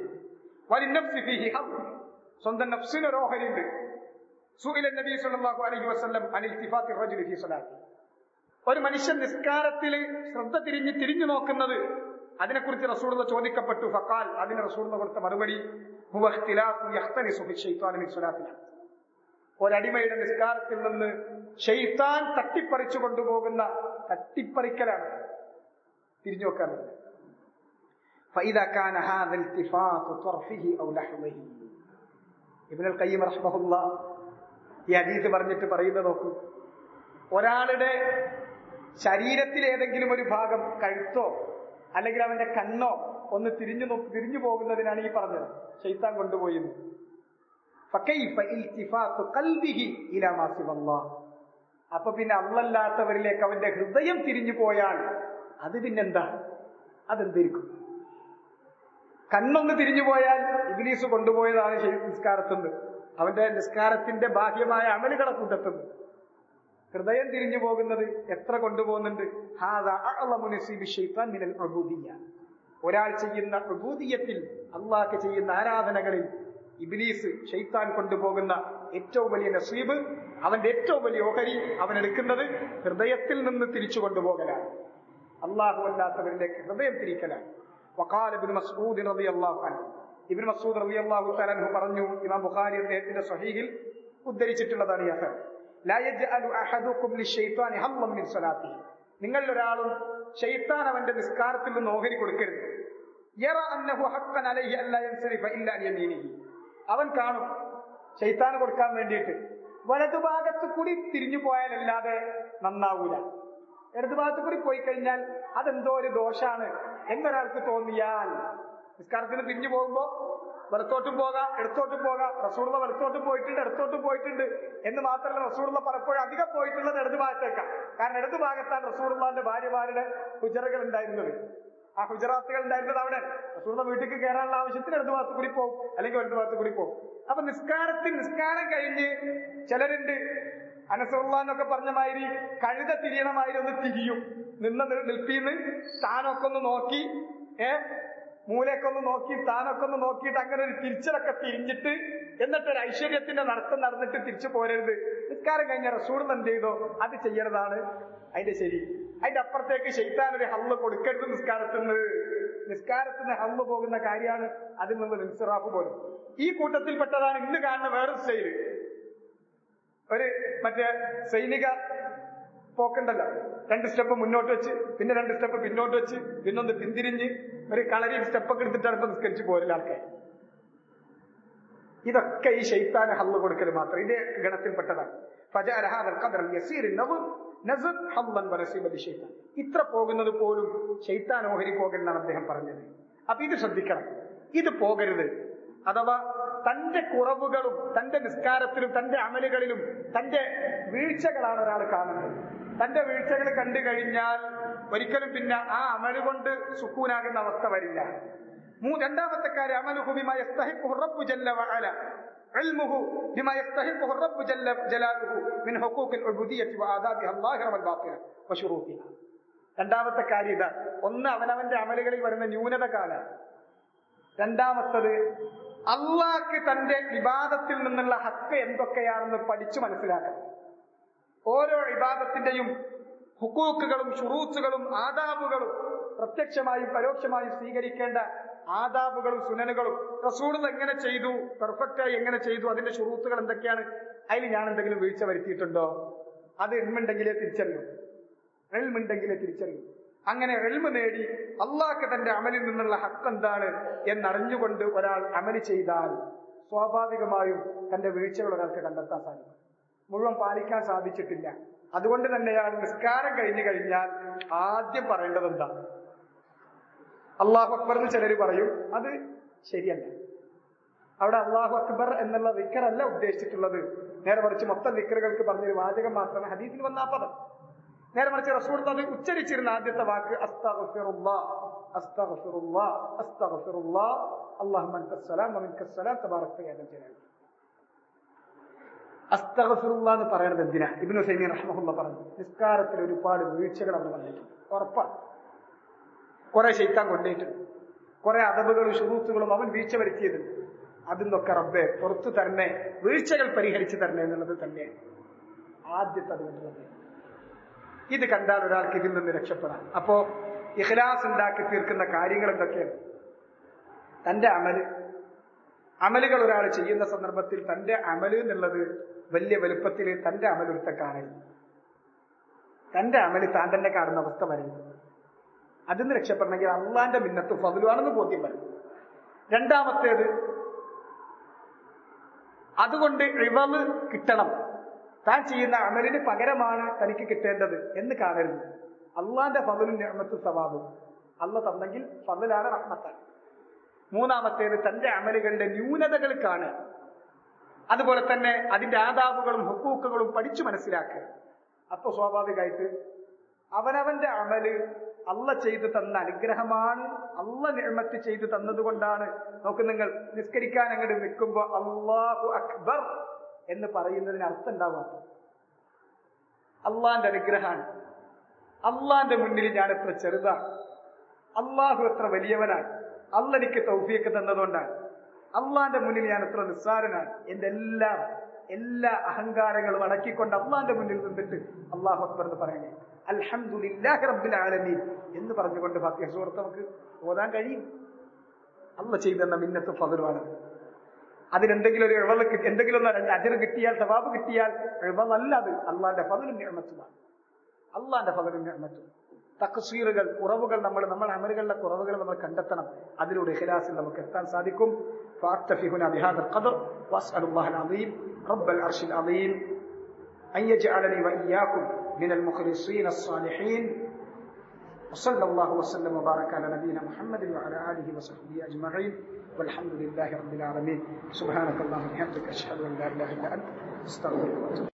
സ്വന്തം നഫ്സിന് ഒരു ഓഹരിയുണ്ട്. സുഇല നബി സല്ലല്ലാഹു അലൈഹി വസല്ലം അനിൽ ഇൽതിഫാത്തി റജുലി ഫീ സ്വലാത്തി. ഒരു മനുഷ്യൻ നിസ്കാരത്തിൽ ശ്രദ്ധ തിരിഞ്ഞു നോക്കുന്നത്, അതിനെക്കുറിച്ച് റസൂലുള്ളാഹി ചോദിക്കപ്പെട്ടു. ഫഖാൽ, അതിന് റസൂലുള്ളാഹി കൊടുത്ത മറുപടി, ഹുവ ഇഖ്തിലാഫു യഖ്തലിസു ഫി ശൈത്വാനി മിൻ സ്വലാത്തിഹി. ഒരടിമയുടെ നിസ്കാരത്തിൽ നിന്ന് ഷെയ്ത്താൻ തട്ടിപ്പറിച്ചു കൊണ്ടുപോകുന്ന തട്ടിപ്പറിക്കലാണ്, തിരിഞ്ഞു നോക്കാൻ. فإذا كان هذا التفات طرفه أو لحظه. ഇബ്നുൽ ഖയ്യിം റഹിമഹുല്ലാഹ് ഈ ഹദീസ് പറഞ്ഞിട്ട് പറയുന്നത് നോക്കൂ, ഒരാളുടെ ശരീരത്തിൽ ഏതെങ്കിലും ഒരു ഭാഗം, കഴുത്തോ അല്ലെങ്കിൽ അവന്റെ കണ്ണോ ഒന്ന് തിരിഞ്ഞു പോകുന്നതിനാണ് ഈ പറഞ്ഞത്, ശൈത്താൻ കൊണ്ടുപോയി. അപ്പൊ പിന്നെ അല്ലാത്തവരിലേക്ക് അവന്റെ ഹൃദയം തിരിഞ്ഞു പോയാൽ അത് പിന്നെന്താ, അതെന്തിരിക്കും? കണ്ണൊന്ന് തിരിഞ്ഞു പോയാൽ ഇബ്ലീസ് കൊണ്ടുപോയതാണ് നിസ്കാരത്തുന്നത്, അവന്റെ നിസ്കാരത്തിന്റെ ബാഹ്യമായ അമലുകളെ കൂട്ടത്തുന്നത്. ഹൃദയം തിരിഞ്ഞു പോകുന്നത് എത്ര കൊണ്ടുപോകുന്നുണ്ട്? ഒരാൾ ചെയ്യുന്ന ഉബൂദിയ്യത്തിൽ, അള്ളാഹ്ക്ക് ചെയ്യുന്ന ആരാധനകളിൽ ഇബ്ലീസ് ശൈത്താൻ കൊണ്ടുപോകുന്ന ഏറ്റവും വലിയ നസീബ്, അവന്റെ ഏറ്റവും വലിയ ഓഹരി അവൻ എടുക്കുന്നത് ഹൃദയത്തിൽ നിന്ന് തിരിച്ചു കൊണ്ടുപോകലാണ്, അള്ളാഹു അല്ലാത്തവരിലേക്ക് ഹൃദയം തിരിക്കലാണ്. വഖാല ഇബ്നു മസ്ഊദ് റളിയല്ലാഹു അൻഹു, ഇബ്നു മസ്ഊദ് റളിയല്ലാഹു തആല അൻഹു പറഞ്ഞു, ഇമാം ബുഖാരി അദ്ദേഹത്തിന്റെ സ്വഹീഹിൽ ഉദ്ധരിച്ചിട്ടുള്ളതാണ് ഈ അസർ, ലാ യജ്അലു അഹദുകും ലിശൈത്വാനി ഹല്ലൻ മിൻ സ്വലാത്തിഹി, നിങ്ങൾ ഒരാളും ശൈത്താൻ അവന്റെ നിസ്കാരത്തിൽ നിന്ന് ഓഹരി കൊടുക്കരുത്. യറ അന്നഹു ഹഖ്ഖൻ അലൈഹി അല്ലാ യൻസരിഫ ഇല്ലാ ലിയമീനിഹി, അവൻ കാണും ശൈത്താൻ കൊടുക്കാൻ വേണ്ടിയിട്ട് വലതുഭാഗത്ത് കൂടി തിരിഞ്ഞു പോയാലല്ലാതെ നന്നാവൂല, ഇടതുഭാഗത്ത് കൂടി പോയി കഴിഞ്ഞാൽ അതെന്തോ ഒരു ദോഷാണ് എന്നൊരാൾക്ക് തോന്നിയാൽ, നിസ്കാരത്തിന് തിരിഞ്ഞു പോകുമ്പോ വലത്തോട്ടും പോകാം ഇടത്തോട്ടും പോകാം, റസൂലുള്ള വലത്തോട്ടും പോയിട്ടുണ്ട് ഇടത്തോട്ടും പോയിട്ടുണ്ട് എന്ന് മാത്രമല്ല, റസൂലുള്ള പലപ്പോഴും അധികം പോയിട്ടുള്ളത് ഇടതുഭാഗത്തേക്കാണ്. കാരണം ഇടതുഭാഗത്താണ് റസൂലുള്ളാഹിന്റെ ഭാര്യമാരുടെ ഹുജറകൾ ഉണ്ടായിരുന്നത്, ആ ഹുജറാത്തുകൾ ഉണ്ടായിരുന്നത് അവിടെ. റസൂലുള്ള വീട്ടിലേക്ക് കയറാനുള്ള ആവശ്യത്തിന് ഇടതുഭാഗത്ത് കൂടി പോകും, അല്ലെങ്കിൽ വലതുഭാഗത്ത് കൂടി പോകും. അപ്പൊ നിസ്കാരം കഴിഞ്ഞ് ചിലരുണ്ട് അനസുറുള്ളാന്നൊക്കെ പറഞ്ഞ മാതിരി കഴുത തിരിയണമാതിരി ഒന്ന് തിരിയും, നിൽപ്പീന്ന് സ്ഥാനമൊക്കെ ഒന്ന് നോക്കി, മൂലയൊക്കെ ഒന്ന് നോക്കി, സ്ഥാനമൊക്കെ ഒന്ന് നോക്കിയിട്ട് അങ്ങനെ ഒരു തിരിച്ചിലൊക്കെ തിരിഞ്ഞിട്ട് എന്നിട്ട് ഒരു ഐശ്വര്യത്തിന്റെ നടത്തം നടന്നിട്ട് തിരിച്ചു പോരരുത്. നിസ്കാരം കഴിഞ്ഞ റസൂൽ എന്ത് ചെയ്തോ അത് ചെയ്യണതാണ് അതിന്റെ ശരി. അതിന്റെ അപ്പുറത്തേക്ക് ശൈത്താൻ ഒരു ഹള്ള് കൊടുക്കരുത്. നിസ്കാരത്തിന് ഹള്ള് പോകുന്ന കാര്യമാണ് അതിൽ നിന്ന് ഇൻസിറാഫ് പോലും. ഈ കൂട്ടത്തിൽപ്പെട്ടതാണ് ഇന്ന് കാണുന്ന വേറൊരു സ്റ്റൈല്. ഒരു മറ്റേ സൈനിക പോക്കുണ്ടല്ലോ, 2 സ്റ്റെപ്പ് മുന്നോട്ട് വെച്ച് പിന്നെ 2 സ്റ്റെപ്പ് പിന്നോട്ട് വെച്ച് പിന്നൊന്ന് പിന്തിരിഞ്ഞ് ഒരു കളരി സ്റ്റെപ്പൊക്കെ എടുത്തിട്ടാണ് ഇപ്പൊ നിസ്കരിച്ച് പോരില്ല ആൾക്കാർ. ഇതൊക്കെ ഈ ശൈത്താന് ഹള്ള് കൊടുക്കൽ മാത്രം ഇതേ ഗണത്തിൽപ്പെട്ടതാണ്. ഇത്ര പോകുന്നത് പോലും ശൈത്താൻ ഓഹരി പോകരുതെന്നാണ് അദ്ദേഹം പറഞ്ഞത്. അപ്പൊ ഇത് ശ്രദ്ധിക്കണം, ഇത് പോകരുത്. അഥവാ തന്റെ കുറവുകളും തന്റെ നിസ്കാരത്തിലും തന്റെ അമലുകളിലും തന്റെ വീഴ്ചകളാണ് ഒരാൾ കാണുന്നത്. തന്റെ വീഴ്ചകൾ കണ്ടു കഴിഞ്ഞാൽ ഒരിക്കലും പിന്നെ ആ അമല് കൊണ്ട് സുക്കൂനാകുന്ന അവസ്ഥ വരില്ല. രണ്ടാമത്തെ കാര്യം, അമലുഹു ബിമാ യസ്തഹിഖുഹു റബ്ബു ജല്ല വഅല, ഇൽമുഹു ബിമാ യസ്തഹിഖുഹു റബ്ബു ജല്ല ജലാലുഹു മിൻ ഹുഖൂഖിൽ ഉബൂദിയ്യത്തി വആദാബിഹ അല്ലാഹിറ വൽ ബാത്തിന വശുറൂത്തിഹ. രണ്ടാമത്തെ കാര്യം ഇതാ. ഒന്ന്, അവനവന്റെ അമലുകളിൽ വരുന്ന ന്യൂനത കാണാൻ. രണ്ടാമത്തത്, അള്ളാഹ്ക്ക് തന്റെ ഇബാദത്തിൽ നിന്നുള്ള ഹക്ക് എന്തൊക്കെയാണെന്ന് പഠിച്ചു മനസ്സിലാക്കണം. ഓരോ ഇബാദത്തിന്റെയും ഹുക്കൂക്കുകളും ശുറൂത്തുകളും ആദാബുകളും, പ്രത്യക്ഷമായും പരോക്ഷമായും സ്വീകരിക്കേണ്ട ആദാബുകളും സുനനുകളും, റസൂൽ എങ്ങനെ ചെയ്തു, പെർഫെക്റ്റായി എങ്ങനെ ചെയ്തു, അതിന്റെ ശുറൂത്തുകൾ എന്തൊക്കെയാണ്, അതിൽ ഞാൻ എന്തെങ്കിലും വീഴ്ച വരുത്തിയിട്ടുണ്ടോ, അത് എൽമുണ്ടെങ്കിലേ തിരിച്ചറിയൂ. അങ്ങനെ എൽമ് നേടി അള്ളാഹ്ക്ക് തന്റെ അമലിൽ നിന്നുള്ള ഹക്ക് എന്താണ് എന്നറിഞ്ഞുകൊണ്ട് ഒരാൾ അമല് ചെയ്താൽ സ്വാഭാവികമായും തന്റെ വീഴ്ചകൾ ഒരാൾക്ക് കണ്ടെത്താൻ സാധിക്കും. മുഴുവൻ പാലിക്കാൻ സാധിച്ചിട്ടില്ല. അതുകൊണ്ട് തന്നെയാണ് നിസ്കാരം കഴിഞ്ഞു കഴിഞ്ഞാൽ ആദ്യം പറയേണ്ടത് എന്താ? അള്ളാഹു അക്ബർ എന്ന് ചിലർ പറയും, അത് ശരിയല്ല. അവിടെ അള്ളാഹു അക്ബർ എന്നുള്ള ദിക്റല്ല ഉദ്ദേശിച്ചിട്ടുള്ളത്. നേരെ മറിച്ച് മൊത്തം ദിക്റുകൾക്ക് പറഞ്ഞൊരു വാചകം മാത്രമേ ഹദീസിൽ വന്ന ആ പദം. നേരെ മറിച്ച് റസൂൽ അത് ഉച്ചരിച്ചിരുന്ന ആദ്യത്തെ വാക്ക് അസ്തഗ്ഫിറുല്ലാഹ്, അസ്തഗ്ഫിറുല്ലാഹ്, അസ്തഗ്ഫിറുല്ലാഹ്, അല്ലാഹുമ്മ അൻതസ്സലാം വമിൻകസ്സലാം തബാറക്ത യാ ദൽ ജലാൽ. അസ്തഗ്ഫിറുല്ലാഹ് എന്ന് പറയുന്നത് എന്തിനാ? ഇബ്നു തൈമിയ്യ റഹിമഹുല്ലാഹ് പറഞ്ഞു, നിസ്കാരത്തിൽ ഒരുപാട് വീഴ്ചകൾ അവിടെ വന്നിട്ടുണ്ട്, ഉറപ്പാണ്. കുറെ ശൈത്താൻ കൊണ്ടിട്ടുണ്ട്, കുറെ അദബുകളും ശുറൂത്തുകളും അവൻ വീഴ്ച വരുത്തിയതുണ്ട്. അതിന്നൊക്കെ റബ്ബേ പുറത്തു തരണേ, വീഴ്ചകൾ പരിഹരിച്ചു തരണേ എന്നുള്ളത് തന്നെയാണ് ആദ്യത്തെ. അതുകൊണ്ട് ഇത് കണ്ടാൽ ഒരാൾക്ക് ഇതിൽ നിന്ന് രക്ഷപ്പെടാം. അപ്പോ ഇഖ്ലാസ് ഉണ്ടാക്കി തീർക്കുന്ന കാര്യങ്ങൾ എന്തൊക്കെയാണ്? തന്റെ അമലുകൾ ഒരാൾ ചെയ്യുന്ന സന്ദർഭത്തിൽ തന്റെ അമല് എന്നുള്ളത് വലിയ വലുപ്പത്തിൽ തന്റെ അമലൊരുത്ത കാണരുത്. തന്റെ അമല് താൻ തന്നെ കാണുന്ന അവസ്ഥ വരരുത്. അതിന് രക്ഷപ്പെടണമെങ്കിൽ അള്ളാന്റെ മിന്നത്ത് ഫദ്ലുവാണെന്ന് ബോധ്യം വരും. രണ്ടാമത്തേത്, അതുകൊണ്ട് ഇവള് കിട്ടണം, താൻ ചെയ്യുന്ന അമലിന് പകരമാണ് തനിക്ക് കിട്ടേണ്ടത് എന്ന് കാണരുത്. അള്ളാന്റെ ഫദ്ലും നിഅമത്തും സവാബും അള്ള തന്നെങ്കിൽ ഫദ്ലാണ്, റഹ്മത്താണ്. മൂന്നാമത്തേത്, തന്റെ അമലുകളുടെ ന്യൂനതകൾ കാണുക. അതുപോലെ തന്നെ അതിന്റെ ആദാബുകളും ഹുക്കൂക്കുകളും പഠിച്ചു മനസ്സിലാക്കുക. അപ്പൊ സ്വാഭാവികമായിട്ട് അവനവന്റെ അമല് അള്ള ചെയ്തു തന്ന അനുഗ്രഹമാണ്, അള്ള നിഅമത്ത് ചെയ്തു തന്നതുകൊണ്ടാണ്. നോക്ക്, നിങ്ങൾ നിസ്കരിക്കാൻ അങ്ങോട്ട് നിൽക്കുമ്പോ അല്ലാഹു അക്ബർ എന്ന് പറയുന്നതിന് അർത്ഥം ഉണ്ടാവാം. അള്ളാന്റെ അനുഗ്രഹമാണ്, അള്ളാന്റെ മുന്നിൽ ഞാൻ എത്ര ചെറുതാണ്, അള്ളാഹു എത്ര വലിയവനാണ്, അള്ള എനിക്ക് തൗഫീഖ് തന്നതുകൊണ്ടാണ്, അള്ളാന്റെ മുന്നിൽ ഞാൻ എത്ര നിസ്സാരനാണ്. എന്റെ എല്ലാ അഹങ്കാരങ്ങളും അടക്കിക്കൊണ്ട് അള്ളാന്റെ മുന്നിൽ നിന്നിട്ട് അല്ലാഹു അക്ബർ എന്ന് പറയണേ, അൽഹംദുലില്ലാഹി റബ്ബിൽ ആലമീൻ എന്ന് പറഞ്ഞുകൊണ്ട് ഫാത്തിഹ സൂറത്ത് നമുക്ക് ഓതാൻ കഴിയും. അള്ള ചെയ്തെന്ന മിന്നത്ത് ഫദ്ലുമാണ്. അതിനെന്തെങ്കിലും ഒരു ഇളവ് എന്തെങ്കിലും അജ്ർ കിട്ടിയാൽ, സവാബ് കിട്ടിയാൽ ഇളവല്ല, അത് അള്ളാന്റെ ഫദ്ലും നിഅമത്തുമാണ്. അള്ളാന്റെ ഫദ്ലും നിഅമത്തും. തഖ്സീറുകൾ, കുറവുകൾ, നമ്മുടെ അമലുകളിലെ കുറവുകൾ നമ്മൾ കണ്ടെത്തണം. അതിലൂടെ ഇഖ്ലാസിൽ നമുക്ക് എത്താൻ സാധിക്കും. فأكتفي هنا بهذا القدر وأسأل الله العظيم رب العرش العظيم أن يجعلني وإياكم من المخلصين الصالحين. وصلى الله وسلم وبارك على نبينا محمد وعلى آله وصحبه أجمعين والحمد لله رب العالمين. سبحانك اللهم وبحمدك أشهد أن لا إله إلا أنت أستغفرك وأتوب